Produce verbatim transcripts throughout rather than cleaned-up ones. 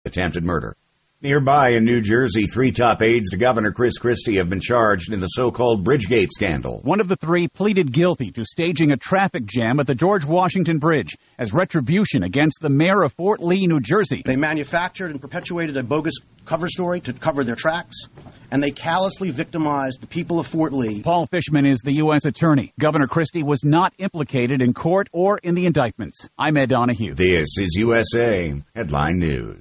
attempted murder. Nearby in New Jersey, three top aides to Governor Chris Christie have been charged in the so-called Bridgegate scandal. One of the three pleaded guilty to staging a traffic jam at the George Washington Bridge as retribution against the mayor of Fort Lee, New Jersey. They manufactured and perpetuated a bogus cover story to cover their tracks, and they callously victimized the people of Fort Lee. Paul Fishman is the U S attorney. Governor Christie was not implicated in court or in the indictments. I'm Ed Donahue. This is U S A Headline News.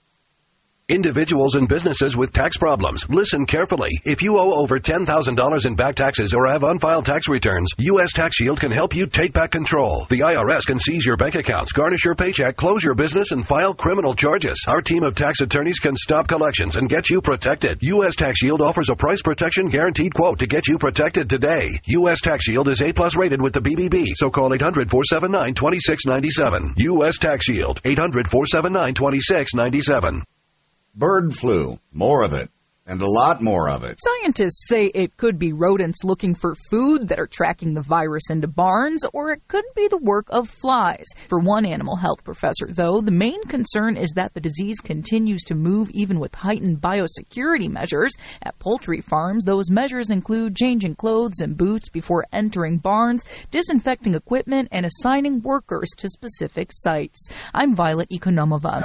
Individuals and businesses with tax problems, listen carefully. If you owe over ten thousand dollars in back taxes or have unfiled tax returns, U S Tax Shield can help you take back control. The I R S can seize your bank accounts, garnish your paycheck, close your business, and file criminal charges. Our team of tax attorneys can stop collections and get you protected. U S Tax Shield offers a price protection guaranteed quote to get you protected today. U S Tax Shield is A plus rated with the B B B, so call eight hundred, four seven nine, two six nine seven. U S Tax Shield, eight hundred, four seven nine, two six nine seven. Bird flu, more of it, and a lot more of it. Scientists say it could be rodents looking for food that are tracking the virus into barns, or it could be the work of flies. For one animal health professor, though, the main concern is that the disease continues to move even with heightened biosecurity measures. At poultry farms, those measures include changing clothes and boots before entering barns, disinfecting equipment, and assigning workers to specific sites. I'm Violet Ekonomova.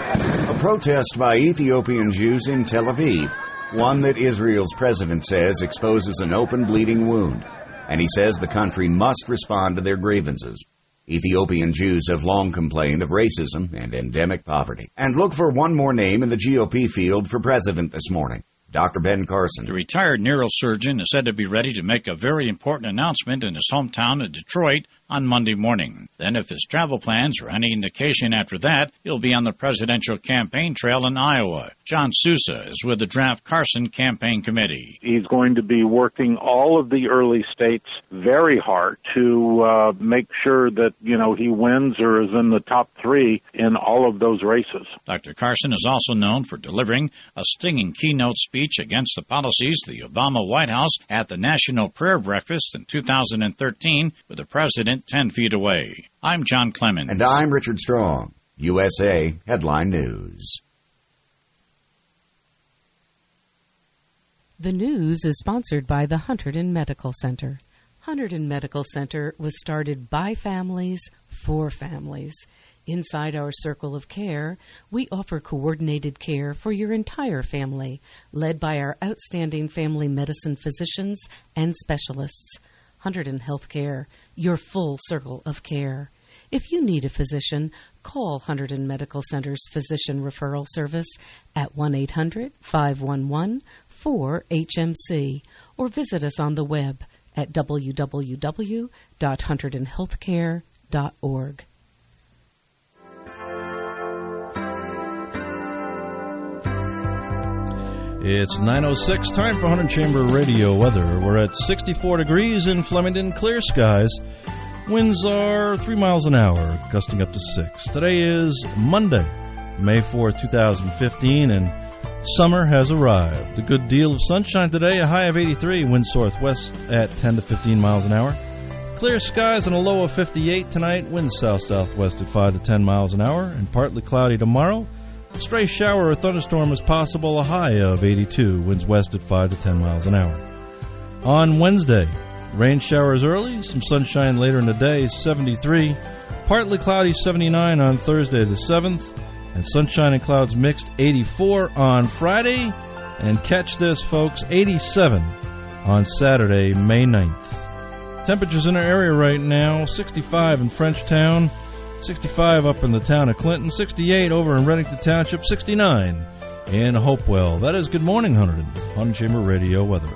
A protest by Ethiopian Jews in Tel Aviv. One that Israel's president says exposes an open bleeding wound, and he says the country must respond to their grievances. Ethiopian Jews have long complained of racism and endemic poverty. And look for one more name in the G O P field for president this morning. Doctor Ben Carson. The retired neurosurgeon is said to be ready to make a very important announcement in his hometown of Detroit on Monday morning. Then, if his travel plans are any indication after that, he'll be on the presidential campaign trail in Iowa. John Sousa is with the Draft Carson Campaign Committee. He's going to be working all of the early states very hard to uh, make sure that, you know, he wins or is in the top three in all of those races. Doctor Carson is also known for delivering a stinging keynote speech against the policies of the Obama White House at the National Prayer Breakfast in two thousand thirteen with the president ten feet away. I'm John Clemens. And I'm Richard Strong. U S A Headline News. The news is sponsored by the Hunterdon Medical Center. Hunterdon Medical Center was started by families for families. Inside our circle of care, we offer coordinated care for your entire family, led by our outstanding family medicine physicians and specialists. Hunterdon Healthcare, your full circle of care. If you need a physician, call Hunterdon Medical Center's Physician Referral Service at one eight hundred, five one one, four H M C or visit us on the web at w w w dot hunterdon healthcare dot org. It's nine oh six, time for Hunter Chamber Radio weather. We're at sixty-four degrees in Flemington, clear skies. Winds are three miles an hour, gusting up to six. Today is Monday, May fourth, twenty fifteen, and summer has arrived. A good deal of sunshine today, a high of eighty-three, winds northwest at ten to fifteen miles an hour. Clear skies and a low of fifty-eight tonight, winds south-southwest at five to ten miles an hour, and partly cloudy tomorrow. A stray shower or thunderstorm is possible, a high of eighty-two, winds west at five to ten miles an hour. On Wednesday, rain showers early, some sunshine later in the day, seventy-three. Partly cloudy, seventy-nine on Thursday the seventh. And sunshine and clouds mixed, eighty-four on Friday. And catch this, folks, eighty-seven on Saturday, May ninth. Temperatures in our area right now, sixty-five in Frenchtown, sixty-five up in the town of Clinton, sixty-eight over in Reddington Township, sixty-nine in Hopewell. That is Good Morning, Hunterdon, Hunter Chamber Radio weather.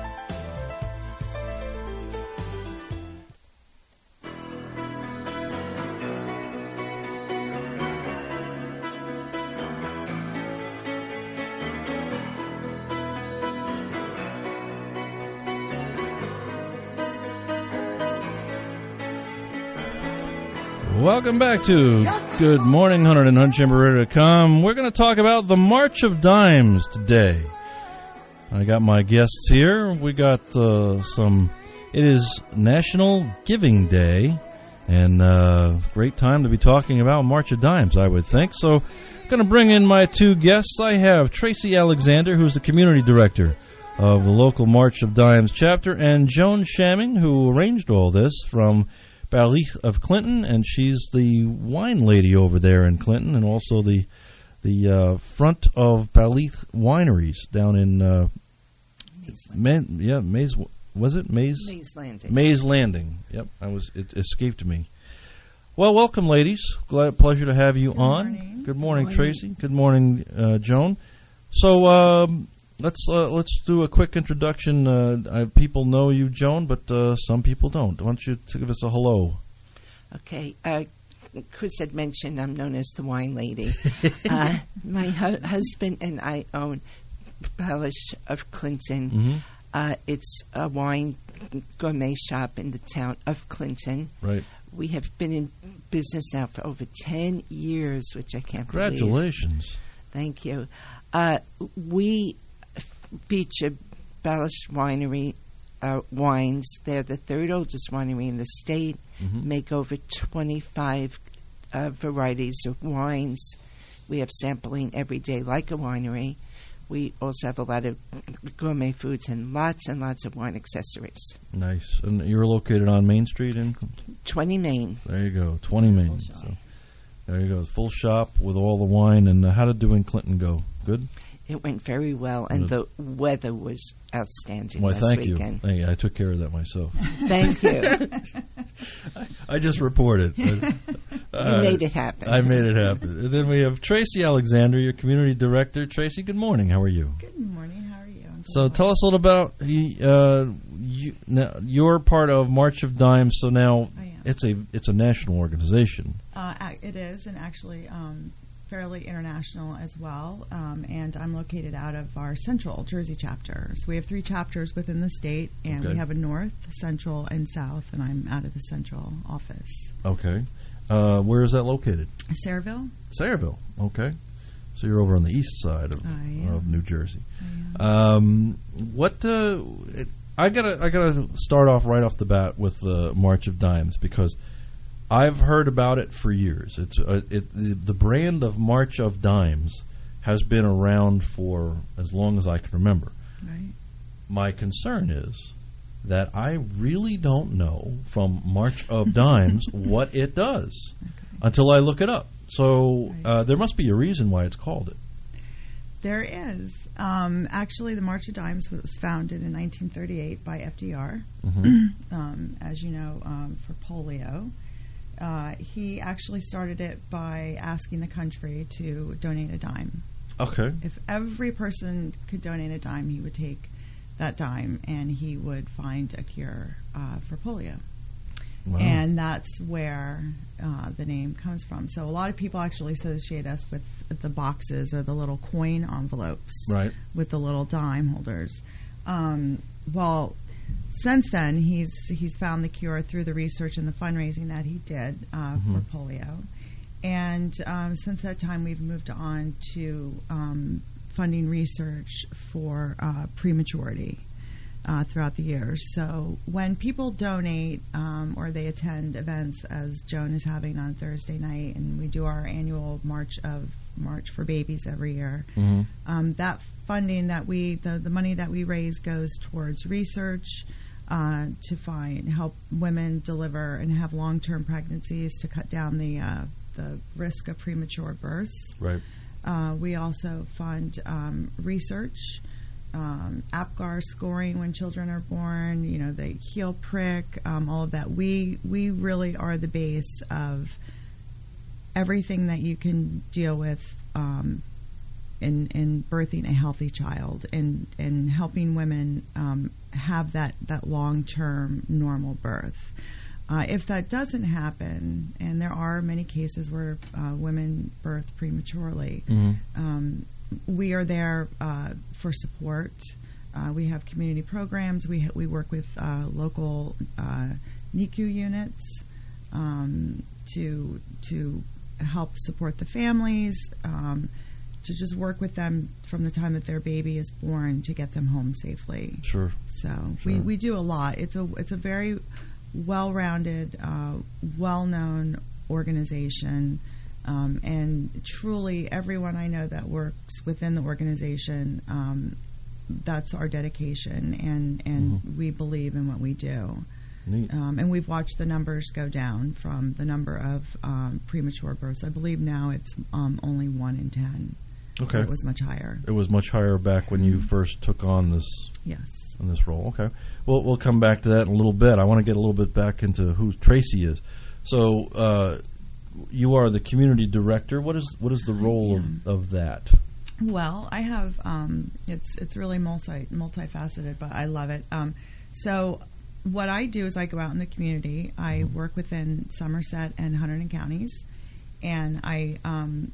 Welcome back to Good Morning, Hunterdon, Hunt Chamber Radio dot com. We're going to talk about the March of Dimes today. I got my guests here. We got uh, some, it is National Giving Day, and uh, great time to be talking about March of Dimes, I would think. So Going to bring in my two guests. I have Tracy Alexander, who's the community director of the local March of Dimes chapter, and Joan Shamming, who arranged all this from Ballyth of Clinton, and she's the wine lady over there in Clinton, and also the the uh, front of Ballyth Wineries down in uh, Man, yeah, Mays. Was it Mays? Mays Landing. Mays Landing. Yep, I was. It escaped me. Well, welcome, ladies. Glad, pleasure to have you Good on. Morning. Good morning, Good morning. Tracy. Good morning, uh, Joan. So um, let's uh, let's do a quick introduction. Uh, I, people know you, Joan, but uh, some people don't. Why don't you give us a hello? Okay. Uh, Chris had mentioned I'm known as the wine lady. uh, my hu- husband and I own Bellish of Clinton. Mm-hmm. Uh, it's a wine gourmet shop in the town of Clinton. Right. We have been in business now for over ten years, which I can't Congratulations. believe. Thank you. Uh, we feature Bellish Winery uh, wines. They're the third oldest winery in the state. Mm-hmm. Make over twenty-five uh, varieties of wines. We have sampling every day like a winery. We also have a lot of gourmet foods and lots and lots of wine accessories. Nice. And you're located on Main Street in twenty Main. There you go, twenty Main. So there you go, full shop with all the wine. And uh, how did doing Clinton go? Good. It went very well, and the weather was outstanding Well, last thank weekend. you. Thank you. I took care of that myself. Thank you. I, I just reported. Uh, you made it happen. I made it happen. And then we have Tracy Alexander, your community director. Tracy, good morning. How are you? Good morning. How are you? So tell us a little about uh, you, now, you're part of March of Dimes. So now it's a it's a national organization. Uh, it is, and actually um, fairly international as well. Um, and I'm located out of our Central Jersey chapter. So we have three chapters within the state, and Okay. we have a North, Central, and South. And I'm out of the Central office. Okay. Uh, where is that located? Sayreville. Sayreville. Okay. So you're over on the east side of, I of New Jersey. I Um, what uh, it, I gotta I gotta start off right off the bat with the March of Dimes, because I've heard about it for years. It's uh, it the, the brand of March of Dimes has been around for as long as I can remember. Right. My concern is that I really don't know from March of Dimes what it does Okay. until I look it up. So uh, there must be a reason why it's called it. There is. Um, actually, the March of Dimes was founded in nineteen thirty-eight by F D R, Mm-hmm. um, as you know, um, for polio. Uh, he actually started it by asking the country to donate a dime. Okay. If every person could donate a dime, he would take that dime and he would find a cure uh, for polio. Wow. And that's where uh, the name comes from. So a lot of people actually associate us with the boxes or the little coin envelopes, Right. with the little dime holders. Um, well, since then, he's he's found the cure through the research and the fundraising that he did uh, Mhm. for polio. And um, since that time, we've moved on to um, funding research for uh, prematurity. Uh, throughout the years. So when people donate um, or they attend events, as Joan is having on Thursday night, and we do our annual March of March for Babies every year, Mm-hmm. um, that funding that we, the, the money that we raise goes towards research uh, to find, help women deliver and have long-term pregnancies to cut down the, uh, the risk of premature births. Right. Uh, we also fund um, research, Um, APGAR scoring when children are born, you know, the heel prick, um, all of that. We we really are the base of everything that you can deal with um, in in birthing a healthy child and and helping women um, have that that long term normal birth. Uh, if that doesn't happen, and there are many cases where uh, women birth prematurely. Mm-hmm. Um, We are there uh, for support. Uh, we have community programs. We ha- we work with uh, local uh, N I C U units um, to to help support the families, um, to just work with them from the time that their baby is born to get them home safely. Sure. So Sure. we, we do a lot. It's a it's a very well-rounded, uh, well-known organization. Um, and truly, everyone I know that works within the organization, um, that's our dedication, and, and mm-hmm. we believe in what we do. Um, and we've watched the numbers go down from the number of um, premature births. I believe now it's um, only one in ten. Okay. It was much higher. It was much higher back when you first took on this. Yes. On this role. Okay. Well, we'll come back to that in a little bit. I want to get a little bit back into who Tracy is. So, uh, you are the community director. What is what is the role of, of that? Well, I have um, it's it's really multi multifaceted, but I love it. Um, so, what I do is I go out in the community. I mm-hmm. work within Somerset and Hunterdon counties, and I um,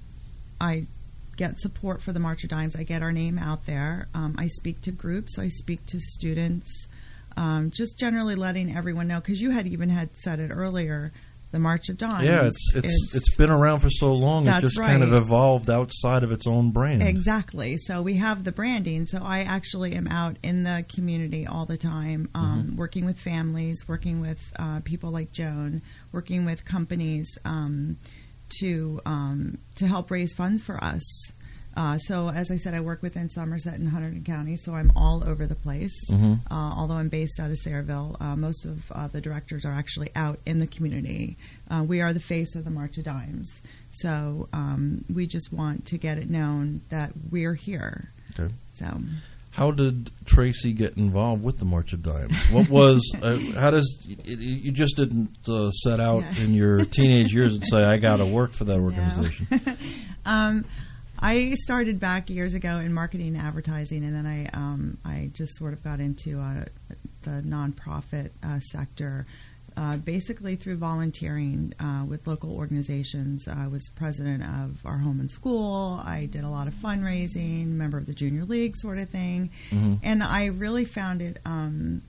I get support for the March of Dimes. I get our name out there. Um, I speak to groups. I speak to students. Um, just generally letting everyone know, because you had even had said it earlier. The March of Dimes. Yeah, it's it's is, it's been around for so long. It just right. kind of evolved outside of its own brand. Exactly. So we have the branding. So I actually am out in the community all the time, um, mm-hmm. working with families, working with uh, people like Joan, working with companies um, to um, to help raise funds for us. Uh, so, as I said, I work within Somerset and Hunterdon County, so I'm all over the place. Mm-hmm. Uh, although I'm based out of Sayreville, uh, most of uh, the directors are actually out in the community. Uh, we are the face of the March of Dimes. So um, we just want to get it known that we're here. Okay. So, how did Tracy get involved with the March of Dimes? What was, uh, how does, you just didn't uh, set out yeah. in your teenage years and say, I got to work for that organization. No. um I started back years ago in marketing and advertising, and then I um, I just sort of got into uh, the nonprofit uh, sector, uh, basically through volunteering uh, with local organizations. I was president of our home and school. I did a lot of fundraising, member of the junior league sort of thing, mm-hmm. and I really found it um,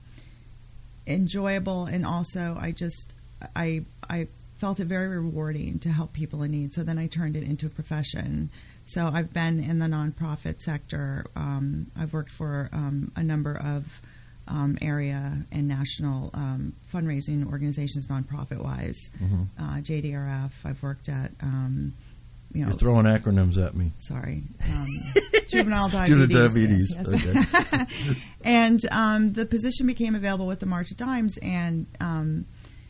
enjoyable, and also I just I I felt it very rewarding to help people in need. So then I turned it into a profession. So I've been in the nonprofit sector. Um, I've worked for um, a number of um, area and national um, fundraising organizations, nonprofit-wise. Mm-hmm. Uh, J D R F. I've worked at, um, you know. You're throwing acronyms at me. Sorry. Um, juvenile diabetes. Juvenile diabetes. Yes, yes. Okay. And um, the position became available with the March of Dimes, and um,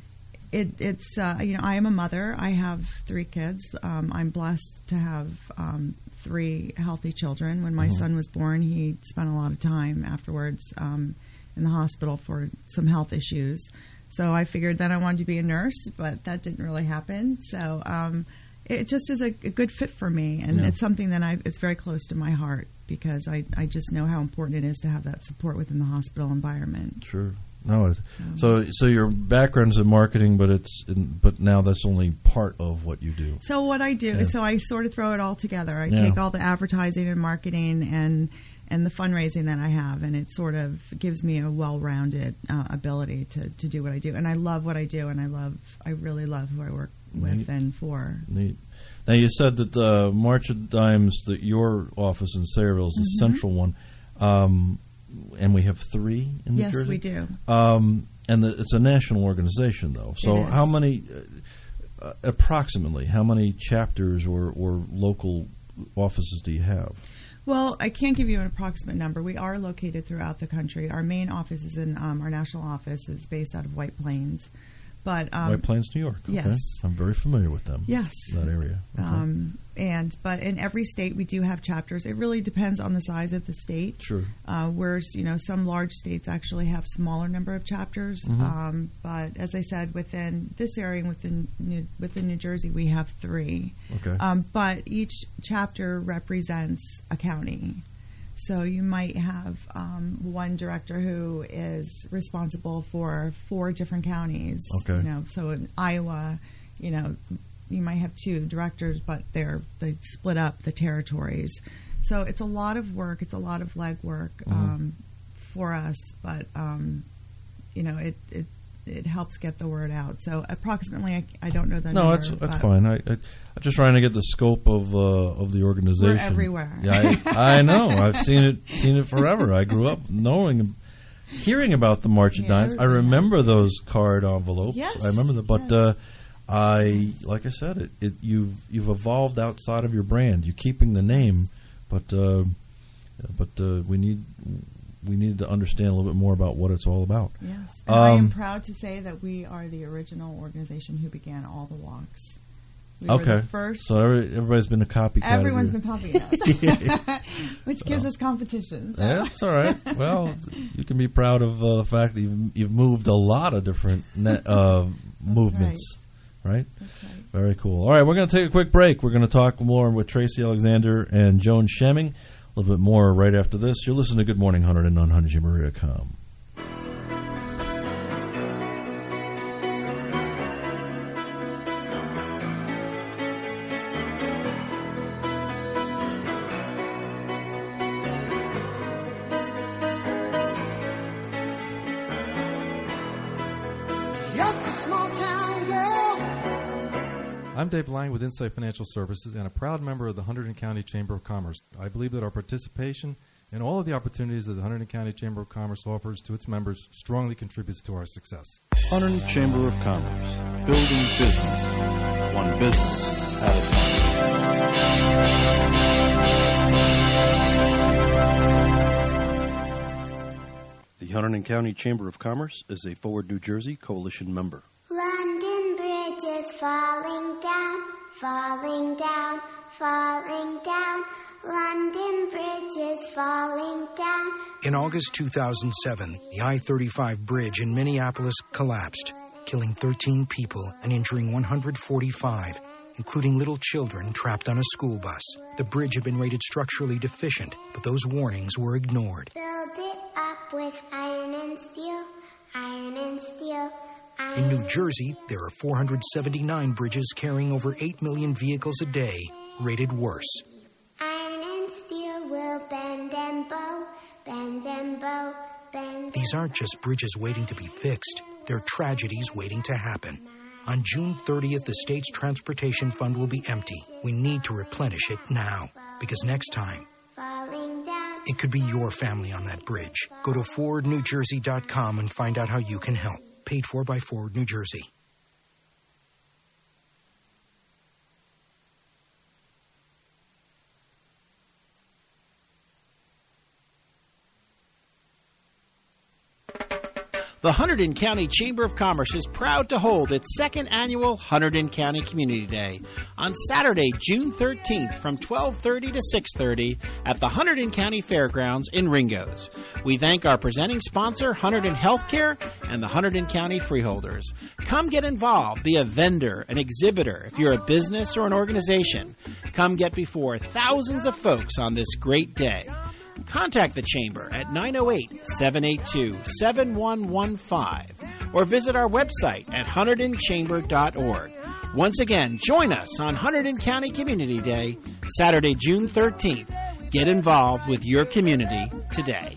It, it's, uh, you know, I am a mother. I have three kids. Um, I'm blessed to have um, three healthy children. When my mm-hmm. son was born, he spent a lot of time afterwards um, in the hospital for some health issues. So I figured that I wanted to be a nurse, but that didn't really happen. So um, it just is a, a good fit for me, and yeah. it's something that I, it's very close to my heart, because I, I just know how important it is to have that support within the hospital environment. Sure. No, so so your background is in marketing, but it's in, but now that's only part of what you do. So what I do yeah. is so I sort of throw it all together. I yeah. take all the advertising and marketing and and the fundraising that I have, and it sort of gives me a well-rounded uh, ability to, to do what I do. And I love what I do, and I love I really love who I work with Neat. and for. Neat. Now you said that the March of Dimes, that your office in Sayreville is the mm-hmm. central one. Um, And we have three in New yes, Jersey? Yes, we do. Um, and the, it's a national organization, though. So how many, uh, approximately, how many chapters or, or local offices do you have? Well, I can't give you an approximate number. We are located throughout the country. Our main office is in, um, our national office is based out of White Plains. But um, White Plains, New York. Okay. Yes. I'm very familiar with them. Yes. That area. Okay. Um, and but in every state we do have chapters. It really depends on the size of the state. Sure. Uh, whereas, you know, some large states actually have smaller number of chapters. Mm-hmm. Um, but as I said, within this area, within New, within New Jersey, we have three. Okay. Um, but each chapter represents a county. So you might have um, one director who is responsible for four different counties. Okay. You know, so in Iowa, you know, you might have two directors, but they're they split up the territories. So it's a lot of work. It's a lot of legwork mm-hmm. um, for us, but um, you know, it, it it helps get the word out. So approximately, I, I don't know the no, number. No, that's that's fine. I, I I'm just trying to get the scope of uh, of the organization. We're everywhere. Yeah, I, I know. I've seen it seen it forever. I grew up knowing, hearing about the March of yeah, Dimes. I remember those card envelopes. Yes. I remember that, but yes. uh, I like I said, it, it you've you've evolved outside of your brand. You're keeping the name, but uh, but uh, we need we need to understand a little bit more about what it's all about. Yes, and um, I am proud to say that we are the original organization who began all the walks. We okay. were the first. So every, everybody's been a copycat. Everyone's been copying us, which gives so. us competition. So. Yeah, that's all right. Well, you can be proud of uh, the fact that you've, you've moved a lot of different net, uh, movements, right? right? That's right. Very cool. All right, we're going to take a quick break. We're going to talk more with Tracy Alexander and Joan Schemming. A little bit more right after this. You're listening to Good Morning one hundred on one hundred Maria dot com. I'm Dave Lang with Insight Financial Services and a proud member of the Hunterdon County Chamber of Commerce. I believe that our participation in all of the opportunities that the Hunterdon County Chamber of Commerce offers to its members strongly contributes to our success. Hunterdon Chamber of Commerce, building business, one business at a time. The Hunterdon County Chamber of Commerce is a Forward New Jersey Coalition member. London Bridge is falling down, falling down, falling down. London Bridge is falling down. In August two thousand seven, the I thirty-five bridge in Minneapolis collapsed, killing thirteen people and injuring one hundred forty-five, including little children trapped on a school bus. The bridge had been rated structurally deficient, but those warnings were ignored. Build it up with iron and steel, iron and steel. In New Jersey, there are four hundred seventy-nine bridges carrying over eight million vehicles a day, rated worse. Iron and steel will bend and bow, bend and bow, bend. These aren't just bridges waiting to be fixed. They're tragedies waiting to happen. On June thirtieth, the state's transportation fund will be empty. We need to replenish it now, because next time, it could be your family on that bridge. Go to forward new jersey dot com and find out how you can help. Paid for by Forward New Jersey. The Hunterdon County Chamber of Commerce is proud to hold its second annual Hunterdon County Community Day on Saturday, June thirteenth from twelve thirty to six thirty at the Hunterdon County Fairgrounds in Ringgoes. We thank our presenting sponsor, Hunterdon Healthcare, and the Hunterdon County Freeholders. Come get involved, be a vendor, an exhibitor, if you're a business or an organization. Come get before thousands of folks on this great day. Contact the Chamber at nine oh eight, seven eight two, seven one one five or visit our website at hunterdon chamber dot org. Once again, join us on Hunterdon County Community Day, Saturday, June thirteenth. Get involved with your community today.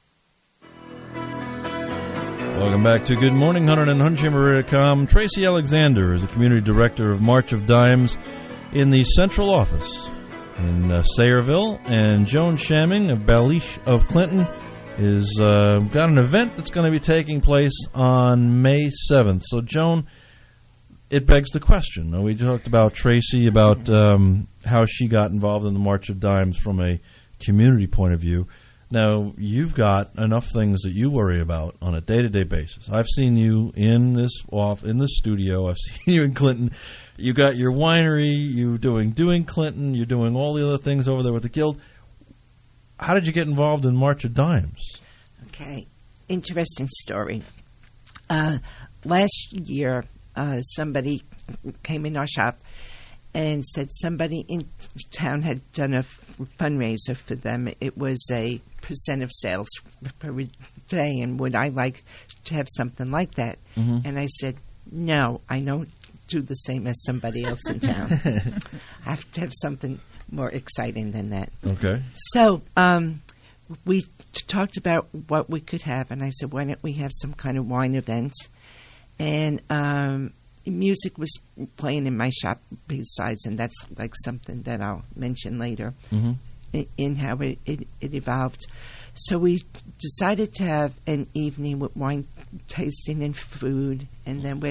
Welcome back to Good Morning Hunterdon on one hundred chamber dot com. Tracy Alexander is the Community Director of March of Dimes in the central office in uh, Sayreville, and Joan Schemming of Balish of Clinton is uh, got an event that's going to be taking place on May seventh. So, Joan, it begs the question. Now, we talked about Tracy, about um, how she got involved in the March of Dimes from a community point of view. Now, you've got enough things that you worry about on a day-to-day basis. I've seen you in this off in this studio. I've seen you in Clinton. You got your winery. You doing doing Clinton. You're doing all the other things over there with the Guild. How did you get involved in March of Dimes? Okay, interesting story. Uh, last year, uh, somebody came in our shop and said somebody in town had done a fundraiser for them. It was a percent of sales per day, and would I like to have something like that? Mm-hmm. And I said, no, I don't do the same as somebody else in town. I have to have something more exciting than that. Okay. So um, we t- talked about what we could have, and I said, why don't we have some kind of wine event? And um, music was playing in my shop besides, and that's like something that I'll mention later mm-hmm. in, in how it, it, it evolved. So we decided to have an evening with wine tasting and food, and then we're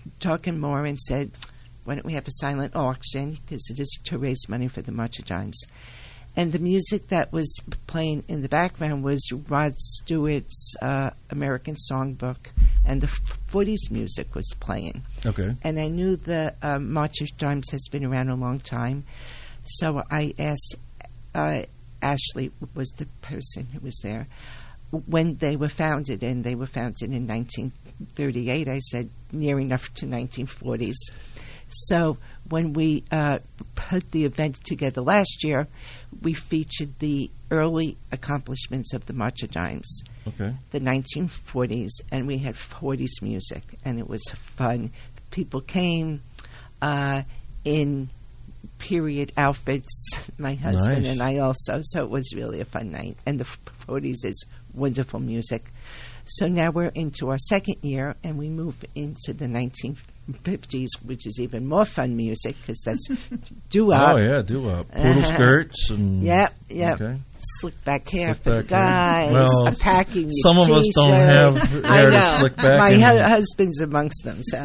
talking more and said, why don't we have a silent auction, because it is to raise money for the March of Dimes. And the music that was playing in the background was Rod Stewart's uh, American Songbook, and the forties music was playing. Okay. And I knew the uh, March of Dimes has been around a long time, so I asked, uh, Ashley was the person who was there, when they were founded, and they were founded in nineteen thirty-eight, I said, near enough to nineteen forties. So when we uh, put the event together last year, we featured the early accomplishments of the March of Dimes, okay, the nineteen forties, and we had forties music, and it was fun. People came uh, in period outfits, my husband Nice. and I also, so it was really a fun night. And the forties is wonderful music. So now we're into our second year, and we move into the nineteen fifties, which is even more fun music, because that's doo-wop. Oh, yeah, doo-wop. Poodle skirts and... Yep, yep. Okay. Slick back hair Slick for the back hair. guys. Well, a packing some of us don't have hair I know. to slick back. My and- hu- husband's amongst them, so...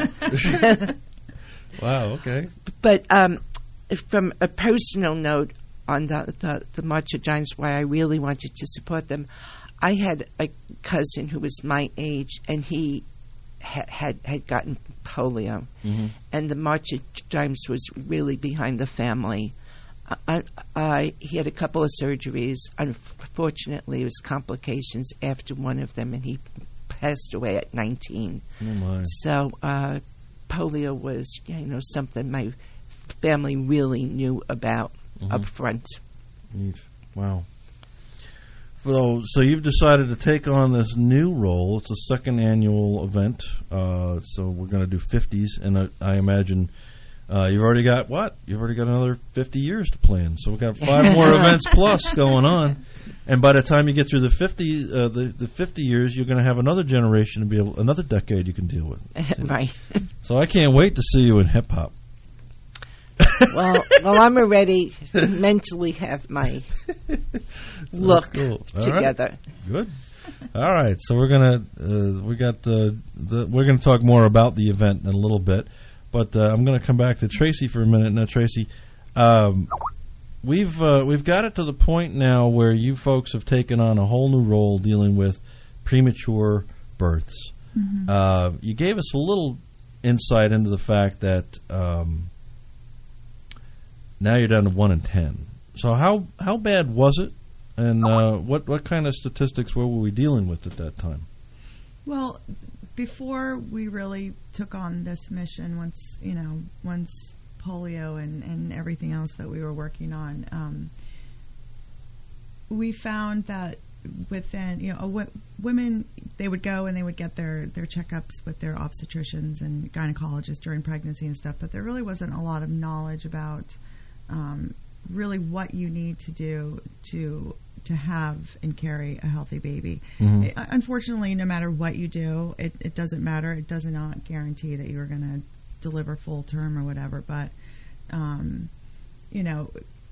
Wow, okay. But um, from a personal note on the, the, the March of Dimes, why I really wanted to support them, I had a cousin who was my age, and he ha- had had gotten polio, Mhm. and the March of Dimes was really behind the family. I, I, he had a couple of surgeries. Unfortunately, it was complications after one of them, and he passed away at nineteen. Oh, my. So uh, polio was, you know, something my family really knew about Mhm. up front. Neat. Wow. So, so you've decided to take on this new role. It's a second annual event. Uh, so we're going to do fifties, and I, I imagine uh, you've already got what? You've already got another fifty years to plan. So we've got five more events plus going on. And by the time you get through the fifty, uh, the the fifty years, you're going to have another generation to be able, another decade you can deal with. Right. So I can't wait to see you in hip hop. well, well, I'm already mentally have my look Cool. All right. together. Good. All right, so we're gonna uh, we got uh, the we're gonna talk more about the event in a little bit, but uh, I'm gonna come back to Tracy for a minute. Now, Tracy, um, we've uh, we've got it to the point now where you folks have taken on a whole new role dealing with premature births. Mhm. Uh, you gave us a little insight into the fact that um, now you're down to one in ten. So how how bad was it? And uh, what what kind of statistics were we dealing with at that time? Well, before we really took on this mission, once you know, once polio and, and everything else that we were working on, um, we found that within you know, a w- women they would go and they would get their their checkups with their obstetricians and gynecologists during pregnancy and stuff, but there really wasn't a lot of knowledge about um, really what you need to do to to have and carry a healthy baby. Mhm. It, unfortunately, no matter what you do, it, it doesn't matter. It does not guarantee that you're going to deliver full term or whatever. But, um, you know,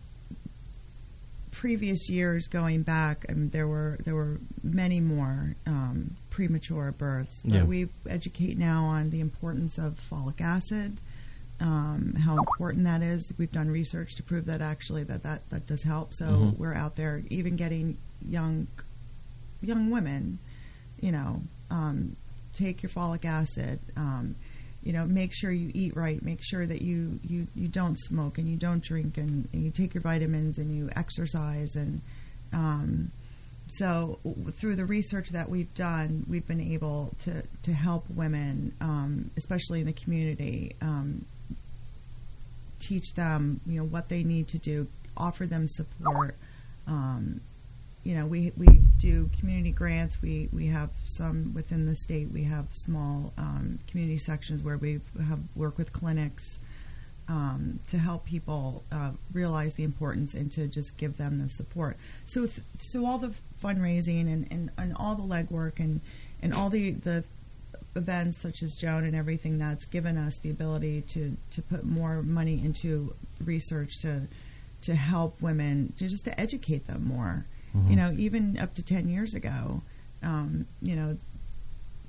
previous years going back, I mean, there were there were many more um, premature births. But Yeah. we educate now on the importance of folic acid. Um, how important that is. We've done research to prove that actually that, that, that does help. So Mhm. we're out there even getting young young women, you know, um, take your folic acid, um, you know, make sure you eat right, make sure that you, you, you don't smoke and you don't drink and, and you take your vitamins and you exercise. And um, so w- through the research that we've done, we've been able to, to help women, um, especially in the community, um, teach them, you know, what they need to do, offer them support. Um, you know, we we do community grants. We, we have some within the state. We have small um, community sections where we have work with clinics um, to help people uh, realize the importance and to just give them the support. So th- so all the fundraising and, and, and all the legwork and, and all the, the events such as Joan and everything that's given us the ability to, to put more money into research to to help women, to just to educate them more. Mhm. You know, even up to ten years ago, um, you know,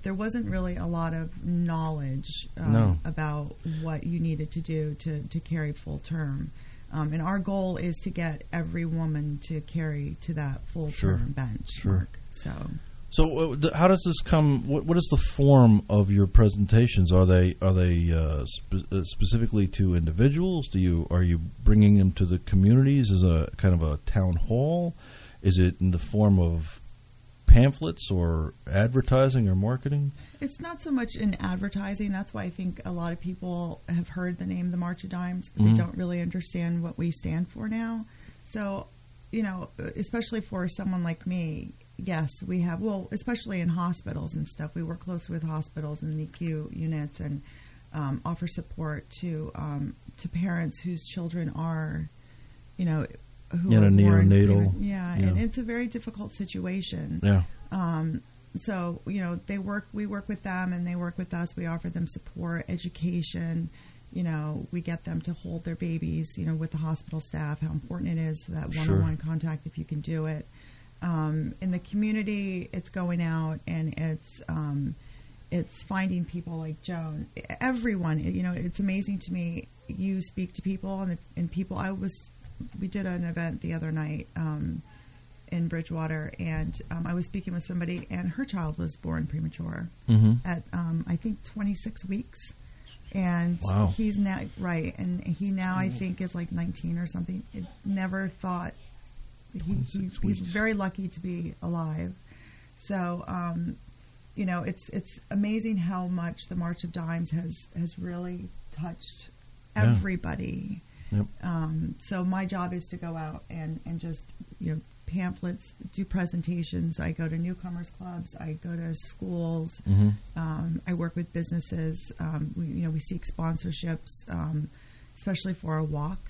there wasn't really a lot of knowledge um, No. about what you needed to do to, to carry full term. Um, and our goal is to get every woman to carry to that full Sure. term benchmark. Sure. So, So, uh, th- how does this come? What, what is the form of your presentations? Are they are they uh, spe- uh, specifically to individuals? Do you are you bringing them to the communities as a kind of a town hall? Is it in the form of pamphlets or advertising or marketing? it's not so much in advertising. That's why I think a lot of people have heard the name the March of Dimes, but Mhm. they don't really understand what we stand for now. So, you know, especially for someone like me, yes, we have, well, especially in hospitals and stuff, we work closely with hospitals and N I C U units and um, offer support to um, to parents whose children are, you know, who In are a born neonatal, prema- yeah, yeah. and it's a very difficult situation. Yeah. Um, so, you know, they work, we work with them and they work with us. We offer them support, education. You know, we get them to hold their babies, you know, with the hospital staff, how important it is, that Sure. one-on-one contact if you can do it. Um, in the community, it's going out and it's um, it's finding people like Joan. Everyone, you know, it's amazing to me. You speak to people and, the, and people, I was, we did an event the other night um, in Bridgewater, and um, I was speaking with somebody, and her child was born premature Mhm. at, um, I think, twenty-six weeks. And Wow. he's now, right, and he now, I think, is like nineteen or something. It never thought, he, he, he's very lucky to be alive. So, um, you know, it's it's amazing how much the March of Dimes has, has really touched Yeah. everybody. Yep. Um, so my job is to go out and, and just, you know, pamphlets, do presentations. I go to newcomers clubs. I go to schools. Mhm. Um, I work with businesses. Um, we, you know, we seek sponsorships, um, especially for our walks.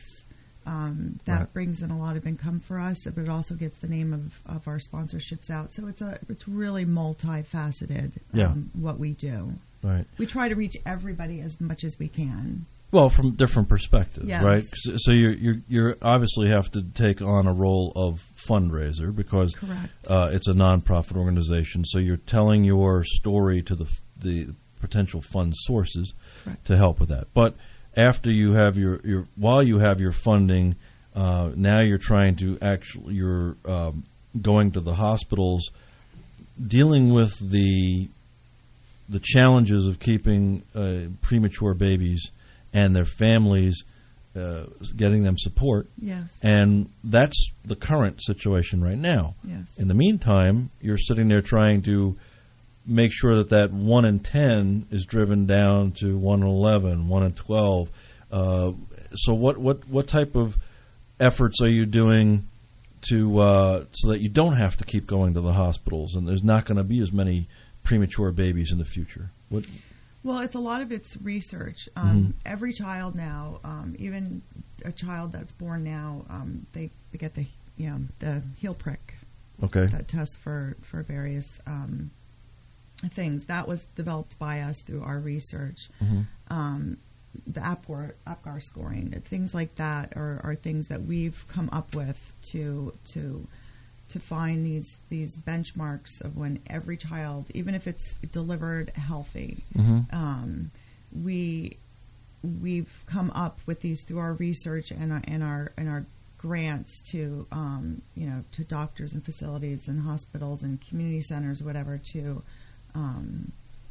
Um, that Right. brings in a lot of income for us, but it also gets the name of, of our sponsorships out. So it's a it's really multifaceted. Yeah. Um, what we do. Right. We try to reach everybody as much as we can. Well, from different perspectives, Yes. right? So so you you you obviously have to take on a role of fundraiser because Correct. uh, it's a nonprofit organization. So you're telling your story to the f- the potential fund sources Correct. to help with that. But after you have your, your while you have your funding, uh, now you're trying to actually you're um, going to the hospitals, dealing with the the challenges of keeping uh, premature babies and their families, uh, getting them support. Yes. And that's the current situation right now. Yes. In the meantime, you're sitting there trying to make sure that that one in ten is driven down to one in eleven, one in twelve. Uh, so what, what, what type of efforts are you doing to uh, so that you don't have to keep going to the hospitals and there's not going to be as many premature babies in the future? What? Well, it's a lot of it's research. Um, Mhm. Every child now, um, even a child that's born now, um, they, they get the you know the heel prick. Okay. That test for for various um, things that was developed by us through our research. Mhm. Um, the APGAR, APGAR scoring, things like that, are, are things that we've come up with to to. to find these these benchmarks of when every child, even if it's delivered healthy, Mhm. um, we we've come up with these through our research and our, and our and our grants to um, you know to doctors and facilities and hospitals and community centers, whatever, to um,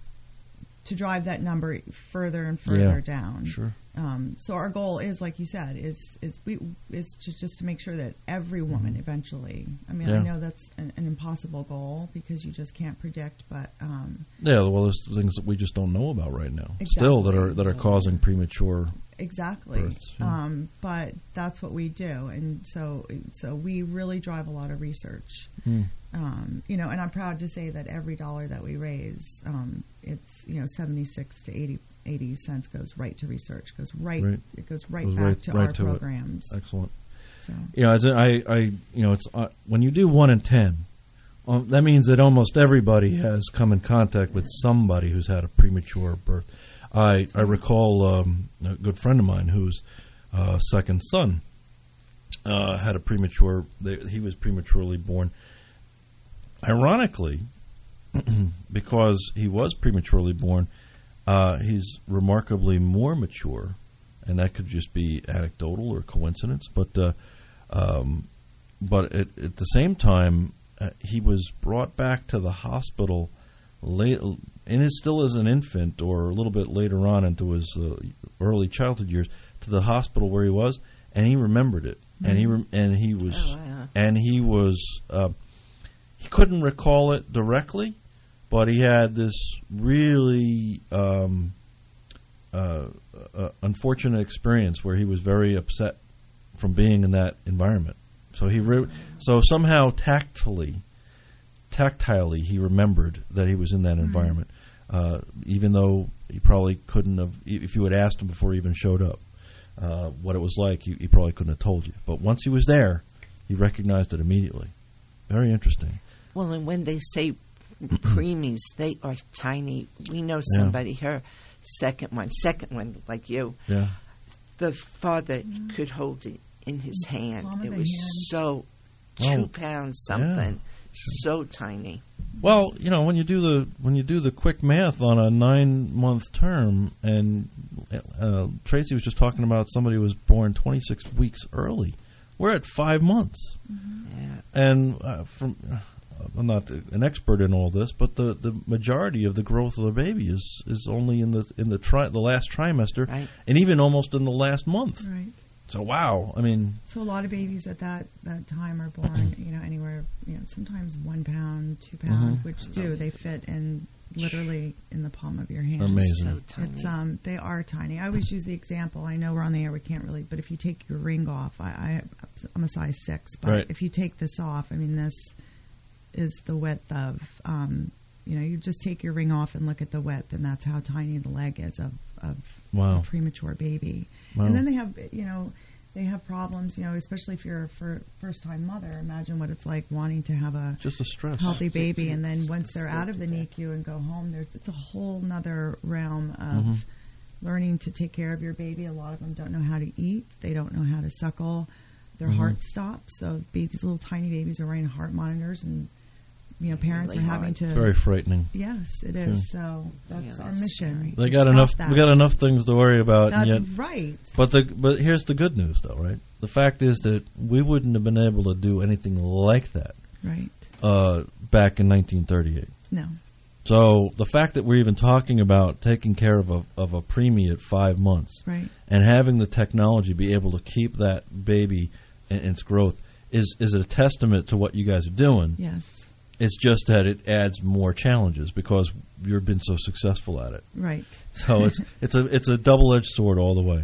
to drive that number further and further Yeah, down. sure. Um, so our goal is, like you said, is is we is to, just to make sure that every woman eventually. I mean, I Mm-hmm. Yeah. know that's an, an impossible goal because you just can't predict, but um, Yeah, well, there's things that we just don't know about right now. Still, that are that are causing premature. exactly. births, yeah. Um, but that's what we do, and so so we really drive a lot of research. Mm. Um, you know, and I'm proud to say that every dollar that we raise, um, it's you know seventy-six to eighty. eighty cents goes right to research, goes right, Right. it goes right Goes back right- to right our to it. programs. Excellent. So. You know, as I, I, you know, it's uh, when you do one in ten, um, that means that almost everybody has come in contact with somebody who's had a premature birth. I, I recall um, a good friend of mine whose uh, second son uh, had a premature. They, he was prematurely born. Ironically, because he was prematurely born, uh, he's remarkably more mature, and that could just be anecdotal or coincidence. But uh, um, but at, at the same time, uh, he was brought back to the hospital late, and is still as an infant, or a little bit later on into his uh, early childhood years, to the hospital where he was, and he remembered it, mm-hmm. and he re- and he was oh, wow. and he was uh, he couldn't recall it directly, but he had this really um, uh, uh, unfortunate experience where he was very upset from being in that environment. So he re- so somehow tactily, tactilely, he remembered that he was in that environment, uh, even though he probably couldn't have. If you had asked him before he even showed up uh, what it was like, he, he probably couldn't have told you. But once he was there, he recognized it immediately. Very interesting. Well, and when they say preemies, they are tiny. We know somebody, yeah. her second one, second one, like you. Yeah. The father mm. could hold it in his hand. It was hand. so two oh, pounds something, yeah. so tiny. Well, you know, when you do the when you do the quick math on a nine month term, and uh, Tracy was just talking about somebody who was born twenty-six weeks early. We're at five months, mm-hmm. yeah. and uh, from uh, I'm not an expert in all this, but the, the majority of the growth of the baby is, is only in the in the tri- the last trimester, right. and even almost in the last month. Right. So wow, I mean, so a lot of babies at that, that time are born, you know, anywhere, you know, sometimes one pound, two pounds, mm-hmm. which do they fit in literally in the palm of your hand. Amazing. So tiny. It's um, they are tiny. I always use the example. I know we're on the air, we can't really, but if you take your ring off, I, I I'm a size six, but right. if you take this off, I mean, this is the width of, um, you know, you just take your ring off and look at the width, and that's how tiny the leg is of, of wow. a premature baby. Wow. And then they have, you know, they have problems, you know, especially if you're a first-time mother. Imagine what it's like wanting to have a just a stress healthy baby, and then once they're out of the N I C U and go home, there's it's a whole nother realm of mm-hmm. learning to take care of your baby. A lot of them don't know how to eat. They don't know how to suckle. Their mm-hmm. heart stops. So these little tiny babies are wearing heart monitors, and you know, parents really are having hard. to. Very frightening. Yes, it is. Yeah. So that's yeah, our mission. They got enough. That. We got enough things to worry about. That's and yet, right. But the but here's the good news, though, right? The fact is that we wouldn't have been able to do anything like that, right? Uh, back in nineteen thirty-eight. No. So the fact that we're even talking about taking care of a of a preemie at five months, right, and having the technology be able to keep that baby in its growth is is a testament to what you guys are doing. Yes. It's just that it adds more challenges because you've been so successful at it. Right. So it's it's a it's a double-edged sword all the way.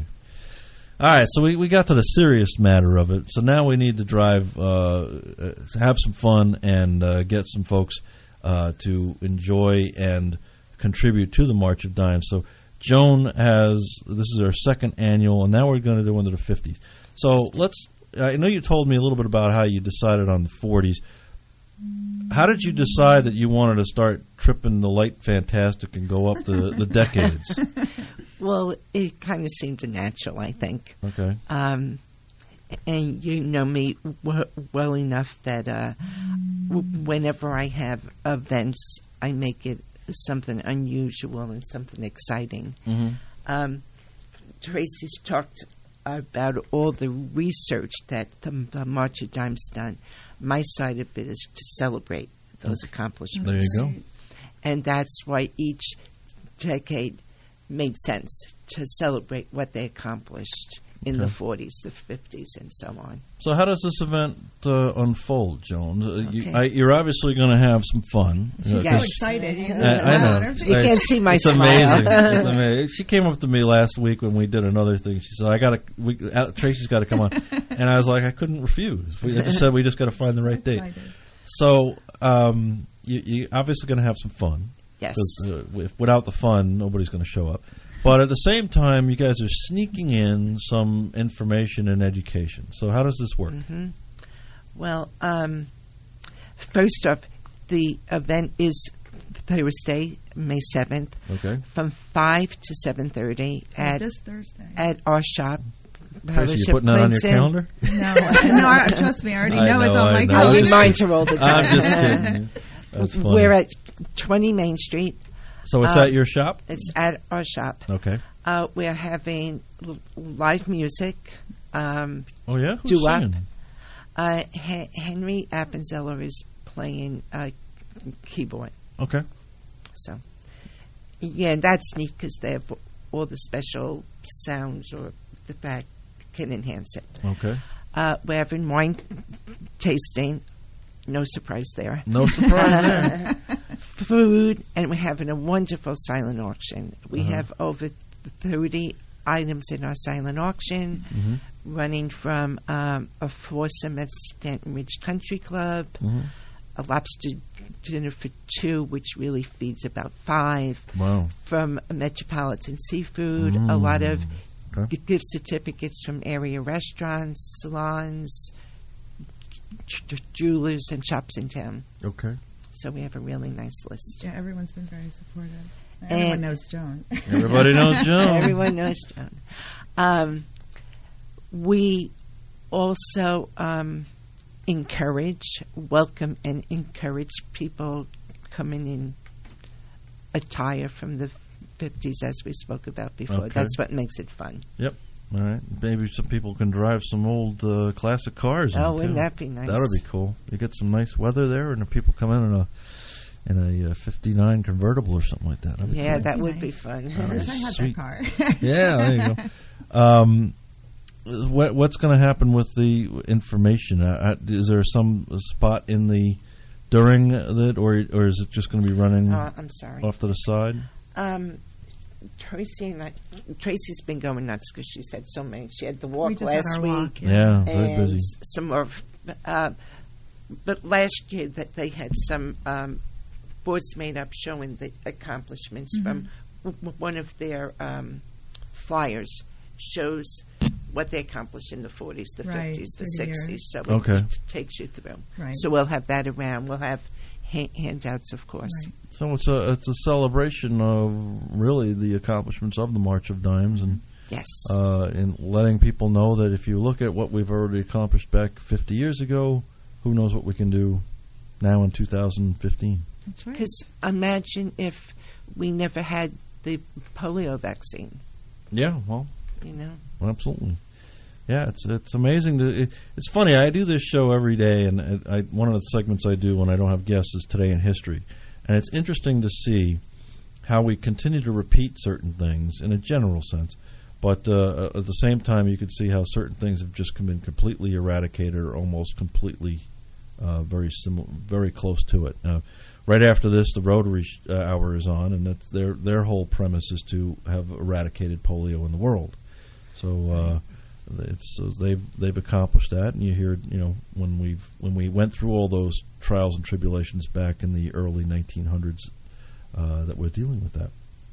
All right, so we, we got to the serious matter of it. So now we need to drive, uh, have some fun, and uh, get some folks uh, to enjoy and contribute to the March of Dimes. So Joan has, this is our second annual, and now we're going to do one of the fifties. So let's, I know you told me a little bit about how you decided on the forties. How did you decide that you wanted to start tripping the light fantastic and go up the, the decades? Well, it kind of seemed natural, I think. Okay. Um, and you know me w- well enough that uh, w- whenever I have events, I make it something unusual and something exciting. Mm-hmm. Um, Tracy's talked about all the research that the, the March of Dimes done. My side of it is to celebrate those accomplishments. There you go. And that's why each decade made sense to celebrate what they accomplished in okay. the forties, the fifties, and so on. So how does this event uh, unfold, Joan? Uh, Okay. you, I, you're obviously going to have some fun. She's uh, so excited. You, I, I know. You I, can see my it's smile. Amazing. It's amazing. She came up to me last week when we did another thing. She said, "I got to. We, uh, Tracy's got to come on," and I was like, I couldn't refuse. We, I just said we just got to find the right date. So um, you, you're obviously going to have some fun. Yes. Uh, if, without the fun, nobody's going to show up. But at the same time, you guys are sneaking in some information and education. So how does this work? Mm-hmm. Well, um, first off, the event is Thursday, May seventh, okay, from five to seven thirty at this Thursday at our shop. Tracy, you putting that on your calendar? No, no. I, trust me, I already know, I know it's on I my know. calendar. I remind her all the time. I'm just kidding. That's funny. We're at twenty Main Street. So it's Um, at your shop? It's at our shop. Okay. Uh, we're having l- live music. Um, Oh, yeah? Who's doo-wop. singing? Uh, H- Henry Appenzeller is playing uh, keyboard. Okay. So, yeah, that's neat because they have all the special sounds or that can enhance it. Okay. Uh, we're having wine tasting. No surprise there. No surprise there. Food, and we're having a wonderful silent auction. We Uh-huh. have over thirty items in our silent auction, Mhm. running from um, a foursome at Stanton Ridge Country Club, Mhm. a lobster dinner for two, which really feeds about five. Wow. From Metropolitan Seafood, a Mm. lot of Okay. g- gift certificates from area restaurants, salons, j- j- jewelers, and shops in town. Okay. So we have a really nice list. Yeah, everyone's been very supportive. And- Everyone knows Joan. Everybody knows Joan. Everyone knows Joan. Um, we also um, encourage, welcome, and encourage people coming in attire from the fifties, as we spoke about before. Okay. That's what makes it fun. Yep. All right. Maybe some people can drive some old uh, classic cars. in, Oh, wouldn't too. that be nice? That would be cool. You get some nice weather there, and the people come in in a in a uh, fifty-nine convertible or something like that. That'd be Yeah, cool. that would be fun. I wish I had Sweet. that car. Yeah, there you go. Um, what, what's going to happen with the information? Uh, uh, is there some spot in the during that, or or is it just going to be running Uh, I'm sorry. off to the side? Um, Tracy and I, Tracy's been going nuts because she's had so many. She had the walk We just had last our week. walk, Yeah, very and busy. s- some more. Uh, but last year that they had some um, boards made up showing the accomplishments Mhm. from w- w- one of their um, flyers shows what they accomplished in the forties, the Right, fifties, the through the sixties. years. So it, Okay. it takes you through. Right. So we'll have that around. We'll have ha- handouts, of course. Right. So it's a it's a celebration of really the accomplishments of the March of Dimes, and Yes. uh, and letting people know that if you look at what we've already accomplished back fifty years ago, who knows what we can do now in two thousand fifteen. That's right. Because imagine if we never had the polio vaccine. Yeah, well, You know. absolutely. Yeah, it's it's amazing. To, it, it's funny. I do this show every day, and it, I, one of the segments I do when I don't have guests is Today in History, and it's interesting to see how we continue to repeat certain things in a general sense, but uh, at the same time, you can see how certain things have just been completely eradicated or almost completely uh, very similar, very close to it. Uh, right after this, the Rotary sh- uh, Hour is on, and that's their their whole premise is to have eradicated polio in the world. So. Uh, It's, so they've they've accomplished that, and you hear you know when we when we went through all those trials and tribulations back in the early nineteen hundreds uh, that we're dealing with that.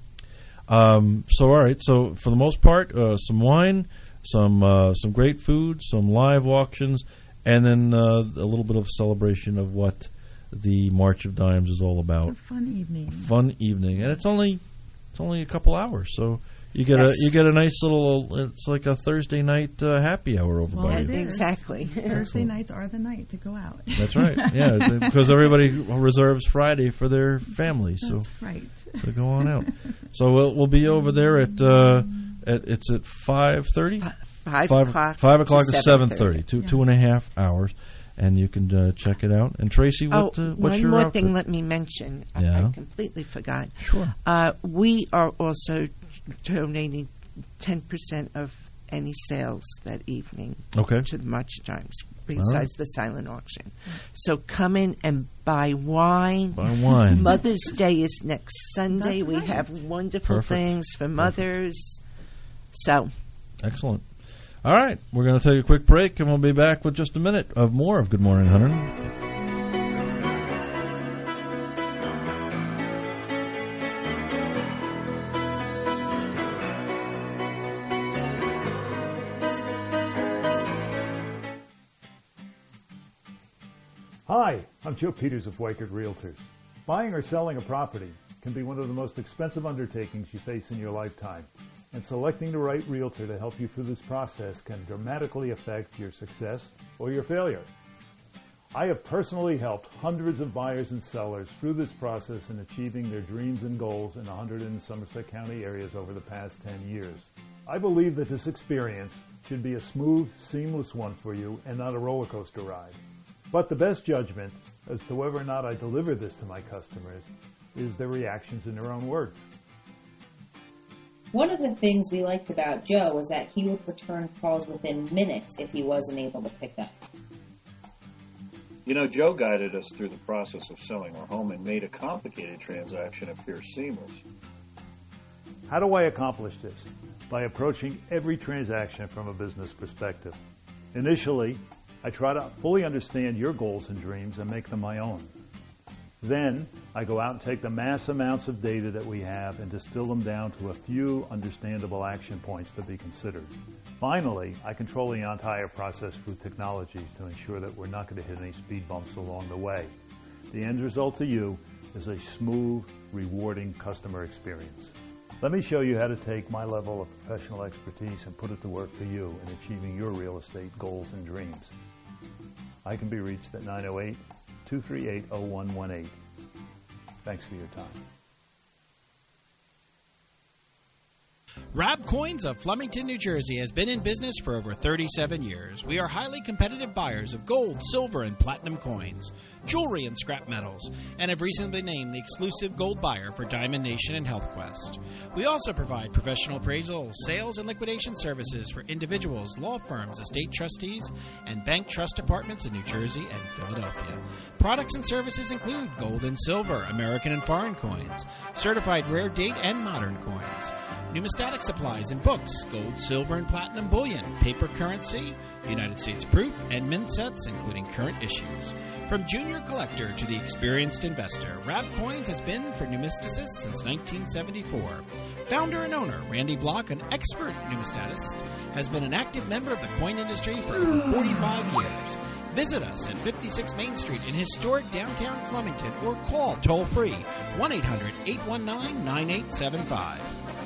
Um, so all right, so for the most part, uh, some wine, some uh, some great food, some live auctions, and then uh, a little bit of celebration of what the March of Dimes is all about. It's a fun evening. Fun evening, and it's only it's only a couple hours, so. You get Yes. a you get a nice little. It's like a Thursday night uh, happy hour over Well, by it you. is. Exactly. Thursday nights are the night to go out. That's right. Yeah, because everybody reserves Friday for their family. So That's right. So go on out. So we'll we'll be over there at uh, at it's at five thirty. Five o'clock Five o'clock to to seven seven thirty. Two Yeah. two and a half hours, and you can uh, check it out. And Tracy, what oh, uh, what's one your more outfit? thing let me mention. I, Yeah. I completely forgot. Sure. Uh, we are also donating ten percent of any sales that evening Okay. to the March Times, right. besides the silent auction. So come in and buy wine. Buy wine. Mother's Day is next Sunday. That's we right. have wonderful Perfect. things for mothers. So Excellent. All right, we're going to take a quick break, and we'll be back with just a minute of more of Good Morning Hunter. Hi, I'm Joe Peters of Weichert Realtors. Buying or selling a property can be one of the most expensive undertakings you face in your lifetime, and selecting the right realtor to help you through this process can dramatically affect your success or your failure. I have personally helped hundreds of buyers and sellers through this process in achieving their dreams and goals in one hundred and Somerset County areas over the past ten years. I believe that this experience should be a smooth, seamless one for you and not a roller coaster ride. But the best judgment as to whether or not I deliver this to my customers is their reactions in their own words. One of the things we liked about Joe was that he would return calls within minutes if he wasn't able to pick up. You know, Joe guided us through the process of selling our home and made a complicated transaction appear seamless. How do I accomplish this? By approaching every transaction from a business perspective. Initially, I try to fully understand your goals and dreams and make them my own. Then, I go out and take the mass amounts of data that we have and distill them down to a few understandable action points to be considered. Finally, I control the entire process through technologies to ensure that we're not going to hit any speed bumps along the way. The end result to you is a smooth, rewarding customer experience. Let me show you how to take my level of professional expertise and put it to work for you in achieving your real estate goals and dreams. I can be reached at nine oh eight, two three eight, oh one one eight. Thanks for your time. Rab Coins of Flemington, New Jersey has been in business for over thirty-seven years. We are highly competitive buyers of gold, silver, and platinum coins, jewelry, and scrap metals, and have recently been named the exclusive gold buyer for Diamond Nation and HealthQuest. We also provide professional appraisal, sales, and liquidation services for individuals, law firms, estate trustees, and bank trust departments in New Jersey and Philadelphia. Products and services include gold and silver, American and foreign coins, certified rare date and modern coins, numismatic supplies and books, gold, silver, and platinum bullion, paper currency, United States proof, and mint sets, including current issues. From junior collector to the experienced investor, Rab Coins has been for numisticists since nineteen seventy-four. Founder and owner Randy Block, an expert numismatist, has been an active member of the coin industry for over forty-five years. Visit us at fifty-six Main Street in historic downtown Flemington or call toll-free one eight hundred, eight one nine, nine eight seven five.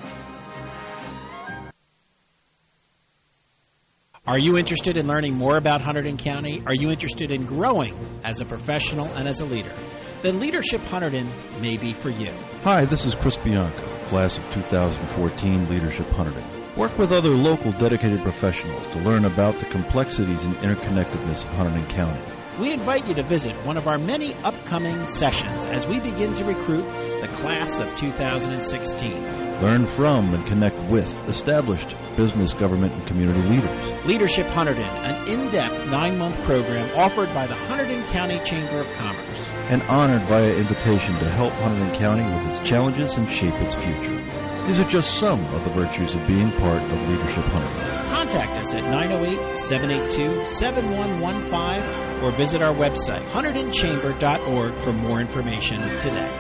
Are you interested in learning more about Hunterdon County? Are you interested in growing as a professional and as a leader? Then Leadership Hunterdon may be for you. Hi, this is Chris Bianco, class of two thousand fourteen Leadership Hunterdon. Work with other local dedicated professionals to learn about the complexities and interconnectedness of Hunterdon County. We invite you to visit one of our many upcoming sessions as we begin to recruit the class of two thousand sixteen. Learn from and connect with established business, government, and community leaders. Leadership Hunterdon, an in-depth nine-month program offered by the Hunterdon County Chamber of Commerce. And honored via invitation to help Hunterdon County with its challenges and shape its future. These are just some of the virtues of being part of Leadership Hunterdon. Contact us at nine oh eight, seven eight two, seven one one five or visit our website, hunterdon chamber dot org, for more information today.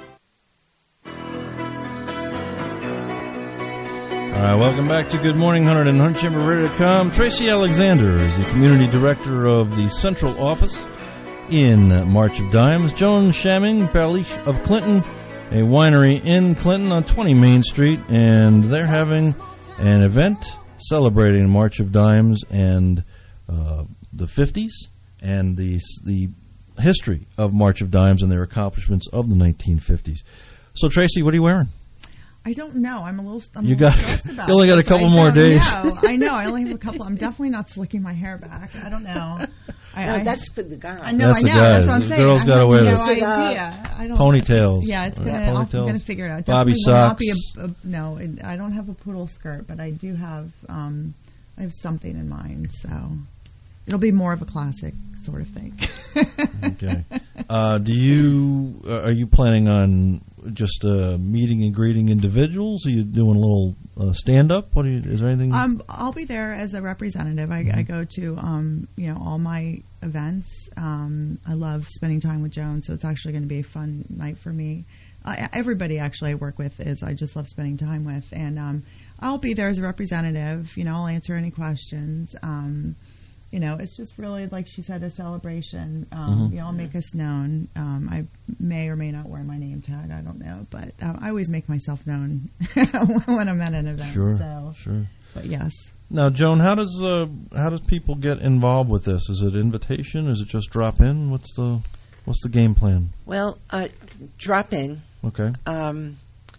All right, welcome back to Good Morning Hunterdon, hunt chamber radio dot com. Tracy Alexander is the Community Director of the Central Office in March of Dimes. Joan Shamming, Balish of Clinton, a winery in Clinton on twenty Main Street, and they're having an event celebrating March of Dimes and uh, the fifties and the the history of March of Dimes and their accomplishments of the nineteen fifties. So, Tracy, what are you wearing? I don't know. I'm a little. I'm you a little got. stressed about You only got a couple more days. Know. I know. I only have a couple. I'm definitely not slicking my hair back. I don't know. I, no, I, that's for the guy. I know. That's I know. the That's what I'm the saying. Girls got to wear no this. idea. I don't. Ponytails. Yeah, it's gonna. Yeah. I'm Ponytails. gonna figure it out. Bobby Definitely will not socks. be a, a, no, it, I don't have a poodle skirt, but I do have. Um, I have something in mind, so it'll be more of a classic sort of thing. Okay. Uh, do you uh, are you planning on just uh, meeting and greeting individuals? Are you doing a little uh, stand up? What do you? Is there anything? Um, I'll be there as a representative. I, mm-hmm. I go to um, you know, all my events. Um, I love spending time with Joan, so it's actually going to be a fun night for me. Uh, everybody actually I work with is I just love spending time with, and um, I'll be there as a representative. You know, I'll answer any questions. Um, You know, it's just really, like she said, a celebration. Um, Mm-hmm. You know, I'll make us known. Um, I may or may not wear my name tag. I don't know. But um, I always make myself known when I'm at an event. Sure, so. sure. But yes. Now, Joan, how does uh, how does people get involved with this? Is it invitation? Is it just drop in? What's the what's the game plan? Well, uh, drop in. Okay. Um,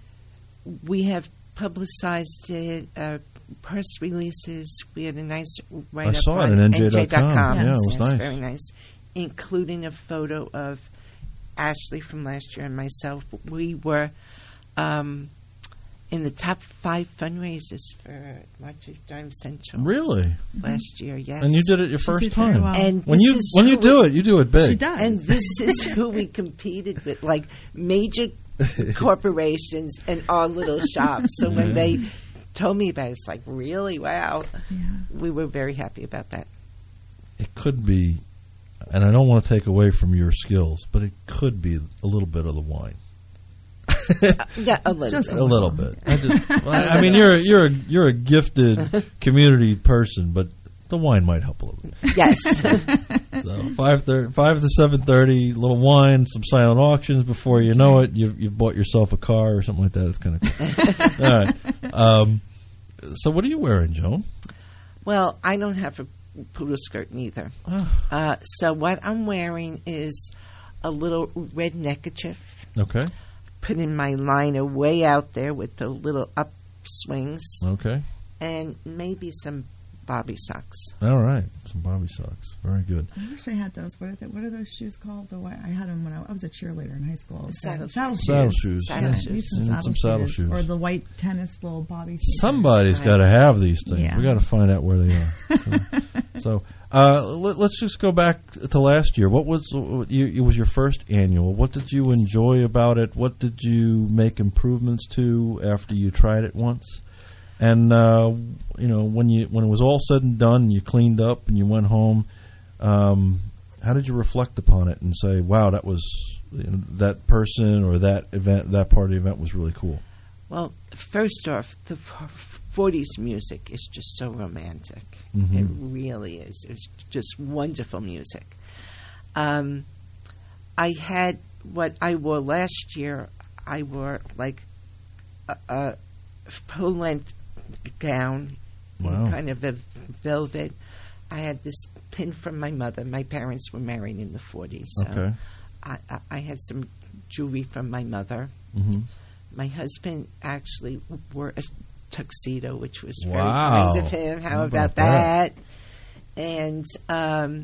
we have publicized it, uh, press releases. We had a nice write-up I saw on it at N J dot com. N J dot com. Yeah, it was yes, nice. Very nice, including a photo of Ashley from last year and myself. We were um, in the top five fundraisers for March of Dime Central. Really? Last year, yes. And you did it your first time. Well. And when this you is when you who do we- it, you do it big. And this is who we competed with, like major corporations and our little shop. So when Yeah. they told me about it, it's like, really? Wow. We were very happy about that. It could be, and I don't want to take away from your skills, but it could be a little bit of the wine. Yeah, a little Just bit. a little bit. I, just, well, I I mean, you're a, you're a, you're a gifted community person, but the wine might help a little bit. Yes. So five thirty, five to seven thirty, little wine, some silent auctions. Before you know it, you you bought yourself a car or something like that. It's kind of cool. All right. Um, so what are you wearing, Joan? Well, I don't have a poodle skirt neither. Uh, so what I'm wearing is a little red neckerchief. Okay. Putting my liner way out there with the little upswings. Okay. And maybe some bobby socks. All right. Some bobby socks. Very good. I wish I had those. What are, they, what are those shoes called? The white, I had them when I, I was a cheerleader in high school. Saddle saddle shoes. shoes. Saddle shoes. Saddle Yeah. shoes. You need some Saddle saddle shoes. Or the white tennis little bobby shoes. Somebody's got to have these things. Yeah. We got to find out where they are. So, so uh, let, let's just go back to last year. What was you, it was your first annual? What did you enjoy about it? What did you make improvements to after you tried it once? And uh, you know, when you when it was all said and done, you cleaned up and you went home. Um, how did you reflect upon it and say, "Wow, that was you know, that person or that event, that part of the event was really cool"? Well, first off, the forties music is just so romantic. Mhm. It really is. It's just wonderful music. Um, I had what I wore last year. I wore like a, a full length gown, Wow. in kind of a velvet. I had this pin from my mother. My parents were married in the forties, so Okay. I, I, I had some jewelry from my mother. Mhm. My husband actually wore a tuxedo, which was Wow. very kind of him. How, How about, about that? that? And um,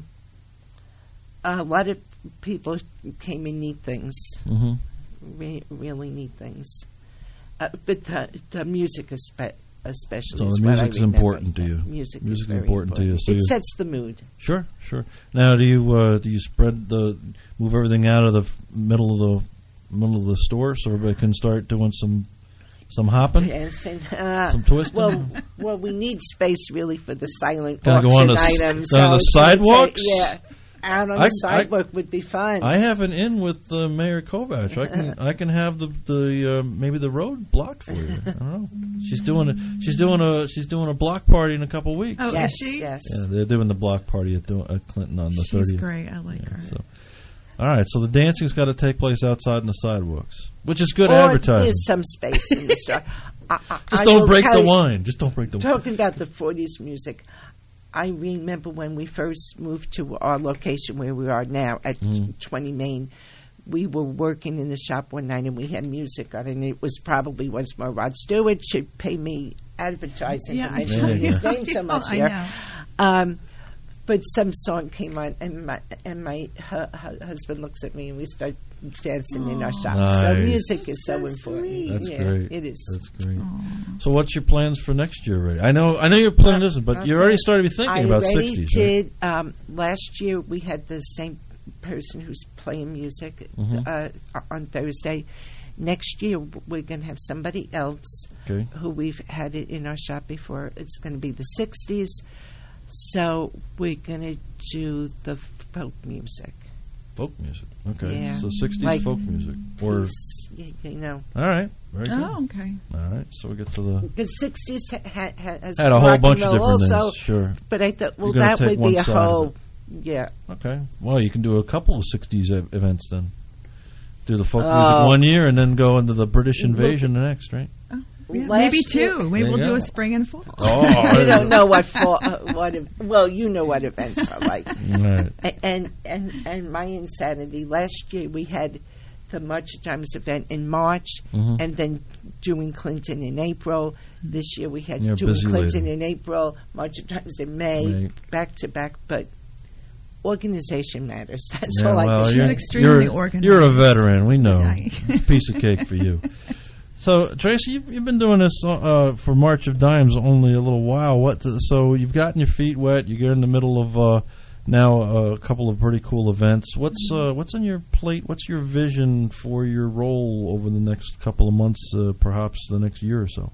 a lot of people came in neat things, Mhm. Re- really neat things. Uh, but the, the music espe- especially So is the what I music's remember. important to Yeah, you. Music, Music's is very important to you, so it you- sets the mood. Sure, sure. Now, do you uh, do you spread the move everything out of the f- middle of the middle of the store so everybody can start doing some some hopping, Dancing. Uh, some twisting? Well, well, we need space really for the silent Gonna auction go on the s- items. go on the it's gonna sidewalks? take- yeah, out on I- the sidewalk would be fun. I have an in with uh, Mayor Kovac. I can I can have the the uh, maybe the road blocked for you. I don't know. She's doing a she's doing a she's doing a block party in a couple of weeks. Oh, yes, is she? yes. Yeah, they're doing the block party at, at Clinton on the She's thirtieth. great. I like her. So, all right. So the dancing's got to take place outside in the sidewalks, which is good or advertising. There's some space in the store. I, I, Just I don't will break tell the you- wine. Just don't break the wine. Talking about the forties music, I remember when we first moved to our location where we are now at Mm. twenty Main. We were working in the shop one night and we had music on, and it was probably once more Rod Stewart should pay me advertising Yeah, for I mentioning know. his name so much I here. know. Um, but some song came on, and my and my hu- hu- husband looks at me, and we start dancing in our shop. So Nice. music is so, important. That's Yeah, great. It is. That's great. So, what's your plans for next year? Already? I know. I know you're planning this, but you already started to be thinking I about already sixties. did. Um, last year we had the same person who's playing music Mhm. uh, on Thursday. Next year we're going to have somebody else Okay. who we've had it in our shop before. It's going to be the sixties. So we're going to do the folk music. Folk music. Okay. Yeah. So sixties Like folk music. Or peace, y- you know. all right. Very good. Oh, okay. All right. So we get to the The sixties ha- ha- ha- has Had a whole rock and bunch of roll different also, things, sure. But I thought, well, You're gonna that take would one be a side of whole, it. yeah. Okay. Well, you can do a couple of sixties ev- events then. Do the folk Oh. music one year and then go into the British invasion the next, right? Yeah, last maybe year- two. Maybe There we'll you do go. a spring and fall. Oh, you don't know what fall, uh, what ev- well you know what events are like. Right. A- And and and my insanity. Last year we had the March of Dimes event in March, Mhm. and then doing Clinton in April. This year we had You're doing busy Clinton lady. in April, March of Dimes in May, May. back to back. But organization matters. That's Yeah, all I well, can you're, say. extremely you're, organized. You're a veteran. We know. Yeah. It's a piece of cake for you. So, Tracy, you've, you've been doing this uh, for March of Dimes only a little while. What? So you've gotten your feet wet. You're in the middle of uh, now a couple of pretty cool events. What's uh, what's on your plate? What's your vision for your role over the next couple of months, uh, perhaps the next year or so?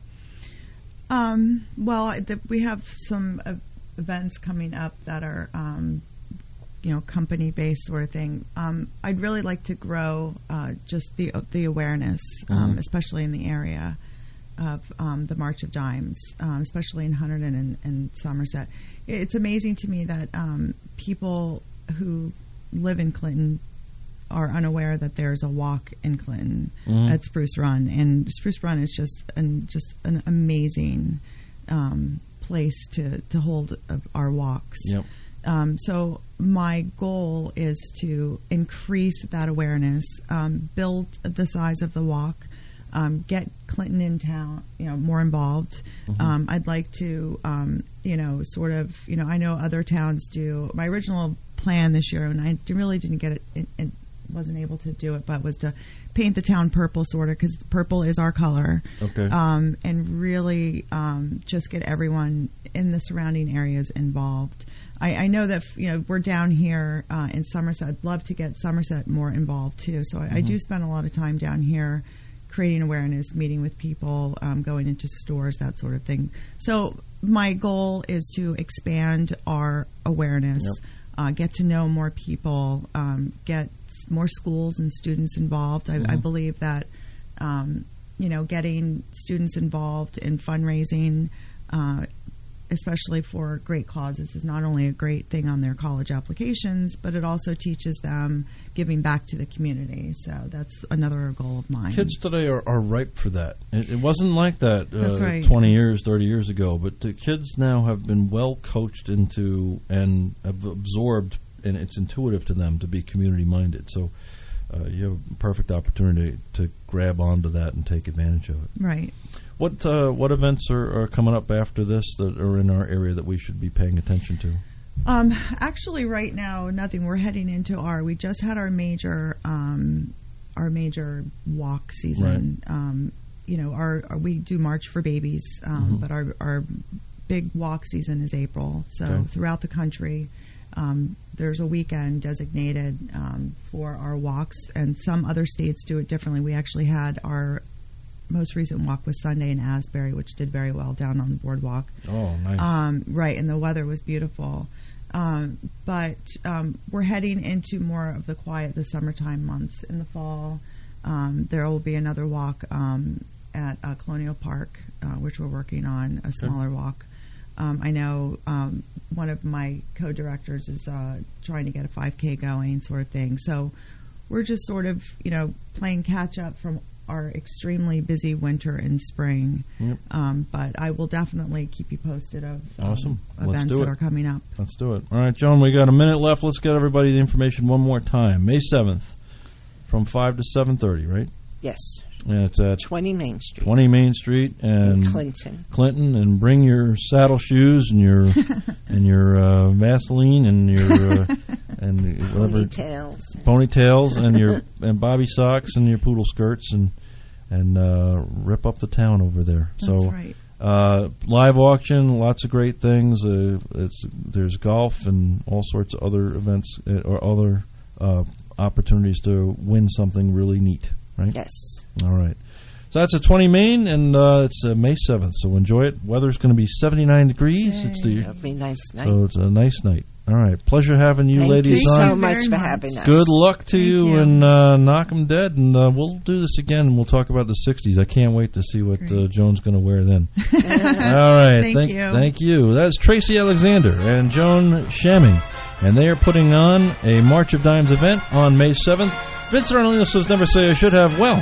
Um, well, I- the, we have some uh, events coming up that are, um, you know, company-based sort of thing. Um, I'd really like to grow uh, just the the awareness, um, Mhm. especially in the area of um, the March of Dimes, um, especially in Hunterdon and, and Somerset. It's amazing to me that um, people who live in Clinton are unaware that there's a walk in Clinton Mhm. at Spruce Run, and Spruce Run is just an just an amazing um, place to to hold uh, our walks. Yep. Um, so my goal is to increase that awareness, um, build the size of the walk, um, get Clinton in town, you know, more involved. Mhm. Um, I'd like to, um, you know, sort of, you know, I know other towns do. My original plan this year, and I d- really didn't get it, it, it wasn't able to do it, but was to paint the town purple, sort of, because purple is our color. Okay. Um, and really um, just get everyone in the surrounding areas involved. I, I know that, you know, we're down here uh, in Somerset. I'd love to get Somerset more involved, too. So I, I Mhm. do spend a lot of time down here creating awareness, meeting with people, um, going into stores, that sort of thing. So my goal is to expand our awareness, Yep. uh, get to know more people, um, get s- more schools and students involved. I, I Mhm. believe that, um, you know, getting students involved in fundraising, uh, especially for great causes, is not only a great thing on their college applications, but it also teaches them giving back to the community. So that's another goal of mine. Kids today are, are ripe for that. It, it wasn't like that uh, That's right. twenty years, thirty years ago, but the kids now have been well coached into and have absorbed, and it's intuitive to them to be community-minded. So uh, you have a perfect opportunity to grab onto that and take advantage of it. Right. What uh, what events are, are coming up after this that are in our area that we should be paying attention to? Um, actually, right now, nothing. We're heading into our. We just had our major, um, our major walk season. Um, you know, our, our we do March for Babies, um, Mhm. but our our big walk season is April. So Okay. throughout the country, um, there's a weekend designated um, for our walks, and some other states do it differently. We actually had our most recent walk was Sunday in Asbury, which did very well down on the boardwalk. Oh, nice. Um, right, and the weather was beautiful. Um, but um, we're heading into more of the quiet, the summertime months. In the fall, um, there will be another walk um, at uh, Colonial Park, uh, which we're working on, a smaller walk. Um, I know um, one of my co-directors is uh, trying to get a five K going, sort of thing. So we're just sort of, you know, playing catch up from our extremely busy winter and spring. Yep. Um, but I will definitely keep you posted of um, Awesome. Let's events do that it. are coming up. Let's do it. All right, Joan, we got a minute left. Let's get everybody the information one more time. May seventh from five to seven thirty, right? Yes. And it's at twenty Main Street. twenty Main Street and In Clinton. Clinton, and bring your saddle shoes and your and your uh, Vaseline and your uh, and whatever Ponytails. ponytails and your and bobby socks and your poodle skirts and and uh, rip up the town over there. That's so right. uh, live auction, lots of great things. Uh, it's there's golf and all sorts of other events uh, or other uh, opportunities to win something really neat. Right? Yes. All right. So that's at twenty Main, and uh, it's uh, May seventh, so enjoy it. Weather's going to be seventy-nine degrees. It's the, It'll be a nice night. so it's a nice night. All right. Pleasure having you Thank ladies you on. so much for having us. Good luck to Thank you, you. and uh, knock 'em dead, and uh, we'll do this again, and we'll talk about the sixties. I can't wait to see what uh, Joan's going to wear then. All right. Thank you. Thank you. That's Tracy Alexander and Joan Shamming, and they are putting on a March of Dimes event on May seventh. Vincent Arnolino says, never say I should have. Well,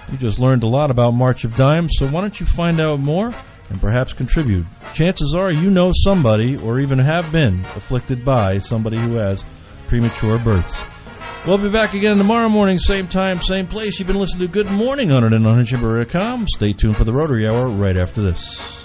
You just learned a lot about March of Dimes, so why don't you find out more and perhaps contribute? Chances are you know somebody or even have been afflicted by somebody who has premature births. We'll be back again tomorrow morning, same time, same place. You've been listening to Good Morning on it and on Chamber dot com. Stay tuned for the Rotary Hour right after this.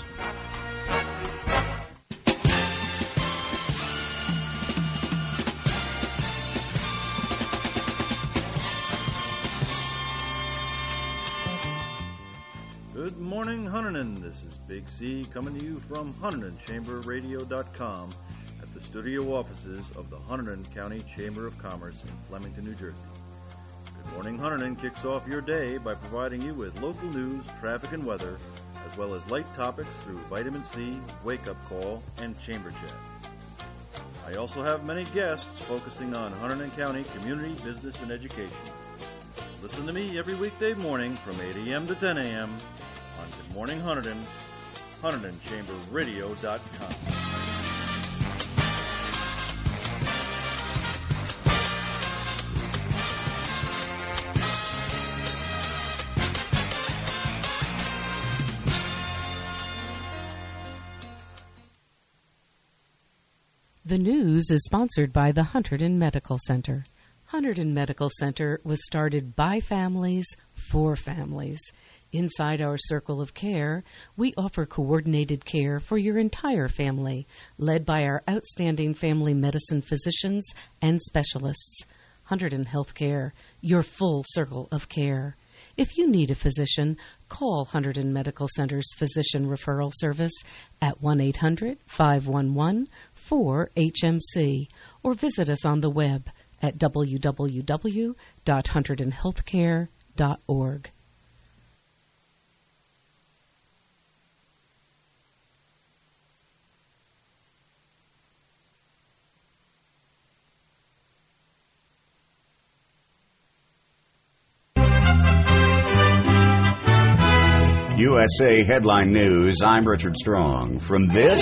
Good morning, Huntington. This is Big C coming to you from Huntington Chamber Radio dot com at the studio offices of the Huntington County Chamber of Commerce in Flemington, New Jersey. Good Morning Huntington kicks off your day by providing you with local news, traffic, and weather, as well as light topics through Vitamin C, Wake Up Call, and Chamber Chat. I also have many guests focusing on Huntington County community, business, and education. Listen to me every weekday morning from eight a.m. to ten a.m. on Good Morning Huntington, Huntington Chamber Radio dot com. The news is sponsored by the Hunterdon Medical Center. Hunterdon Medical Center was started by families for families. Inside our circle of care, we offer coordinated care for your entire family, led by our outstanding family medicine physicians and specialists. Hunterdon Healthcare, your full circle of care. If you need a physician, call Hunterdon Medical Center's Physician Referral Service at one eight hundred, five one one, four H M C or visit us on the web at w w w dot hunterdon healthcare dot org. U S A Headline News, I'm Richard Strong. From this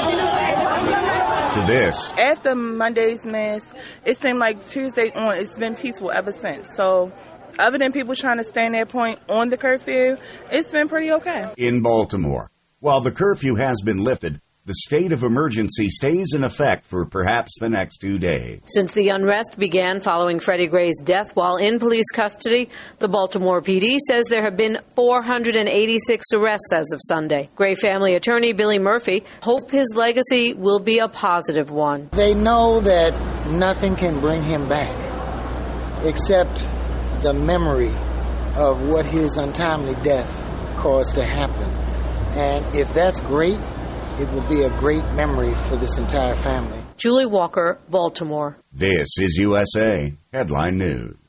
to this. After Monday's mass, it seemed like Tuesday on, it's been peaceful ever since. So other than people trying to stand their point on the curfew, it's been pretty okay. In Baltimore, while the curfew has been lifted, the state of emergency stays in effect for perhaps the next two days. Since the unrest began following Freddie Gray's death while in police custody, the Baltimore P D says there have been four hundred eighty-six arrests as of Sunday. Gray family attorney Billy Murphy hopes his legacy will be a positive one. They know that nothing can bring him back except the memory of what his untimely death caused to happen. And if that's great, it will be a great memory for this entire family. Julie Walker, Baltimore. This is U S A Headline News.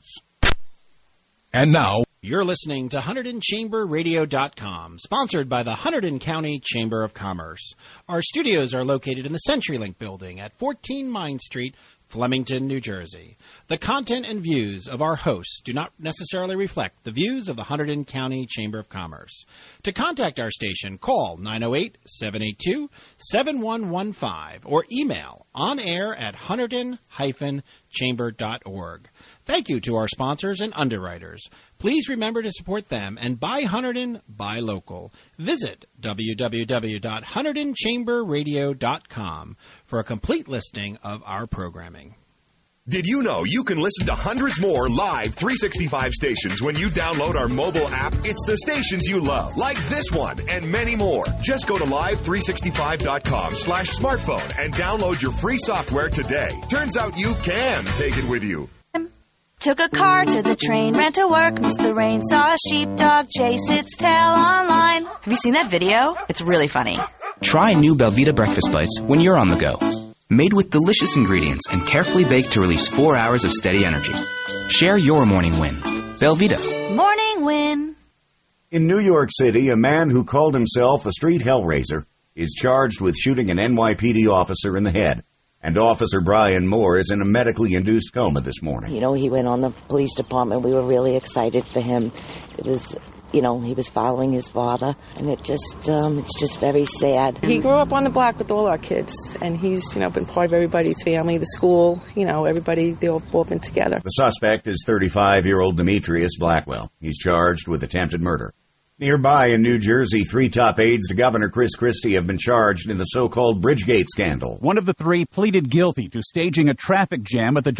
And now, you're listening to Hunterdon Chamber Radio dot com, sponsored by the Hunterdon County Chamber of Commerce. Our studios are located in the CenturyLink building at fourteen Mine Street, Flemington, New Jersey. The content and views of our hosts do not necessarily reflect the views of the Hunterdon County Chamber of Commerce. To contact our station, call nine oh eight, seven eight two, seven one one five or email onair at hunterdon dash chamber dot org. Thank you to our sponsors and underwriters. Please remember to support them and buy Hunterdon, buy local. Visit w w w dot hunterdon chamber radio dot com for a complete listing of our programming. Did you know you can listen to hundreds more live three sixty-five stations when you download our mobile app? It's the stations you love, like this one and many more. Just go to live three sixty-five dot com slash smartphone and download your free software today. Turns out you can take it with you. Took a car to the train, ran to work, missed the rain, saw a sheepdog chase its tail online. Have you seen that video? It's really funny. Try new Belvita breakfast bites when you're on the go. Made with delicious ingredients and carefully baked to release four hours of steady energy. Share your morning win. Belvita. Morning win. In New York City, a man who called himself a street hellraiser is charged with shooting an N Y P D officer in the head. And Officer Brian Moore is in a medically induced coma this morning. You know, he went on the police department. We were really excited for him. It was You know, he was following his father, and it just, um, it's just very sad. He grew up on the block with all our kids, and he's, you know, been part of everybody's family, the school, you know, everybody, they've all been together. The suspect is thirty-five-year-old Demetrius Blackwell. He's charged with attempted murder. Nearby in New Jersey, three top aides to Governor Chris Christie have been charged in the so-called Bridgegate scandal. One of the three pleaded guilty to staging a traffic jam at the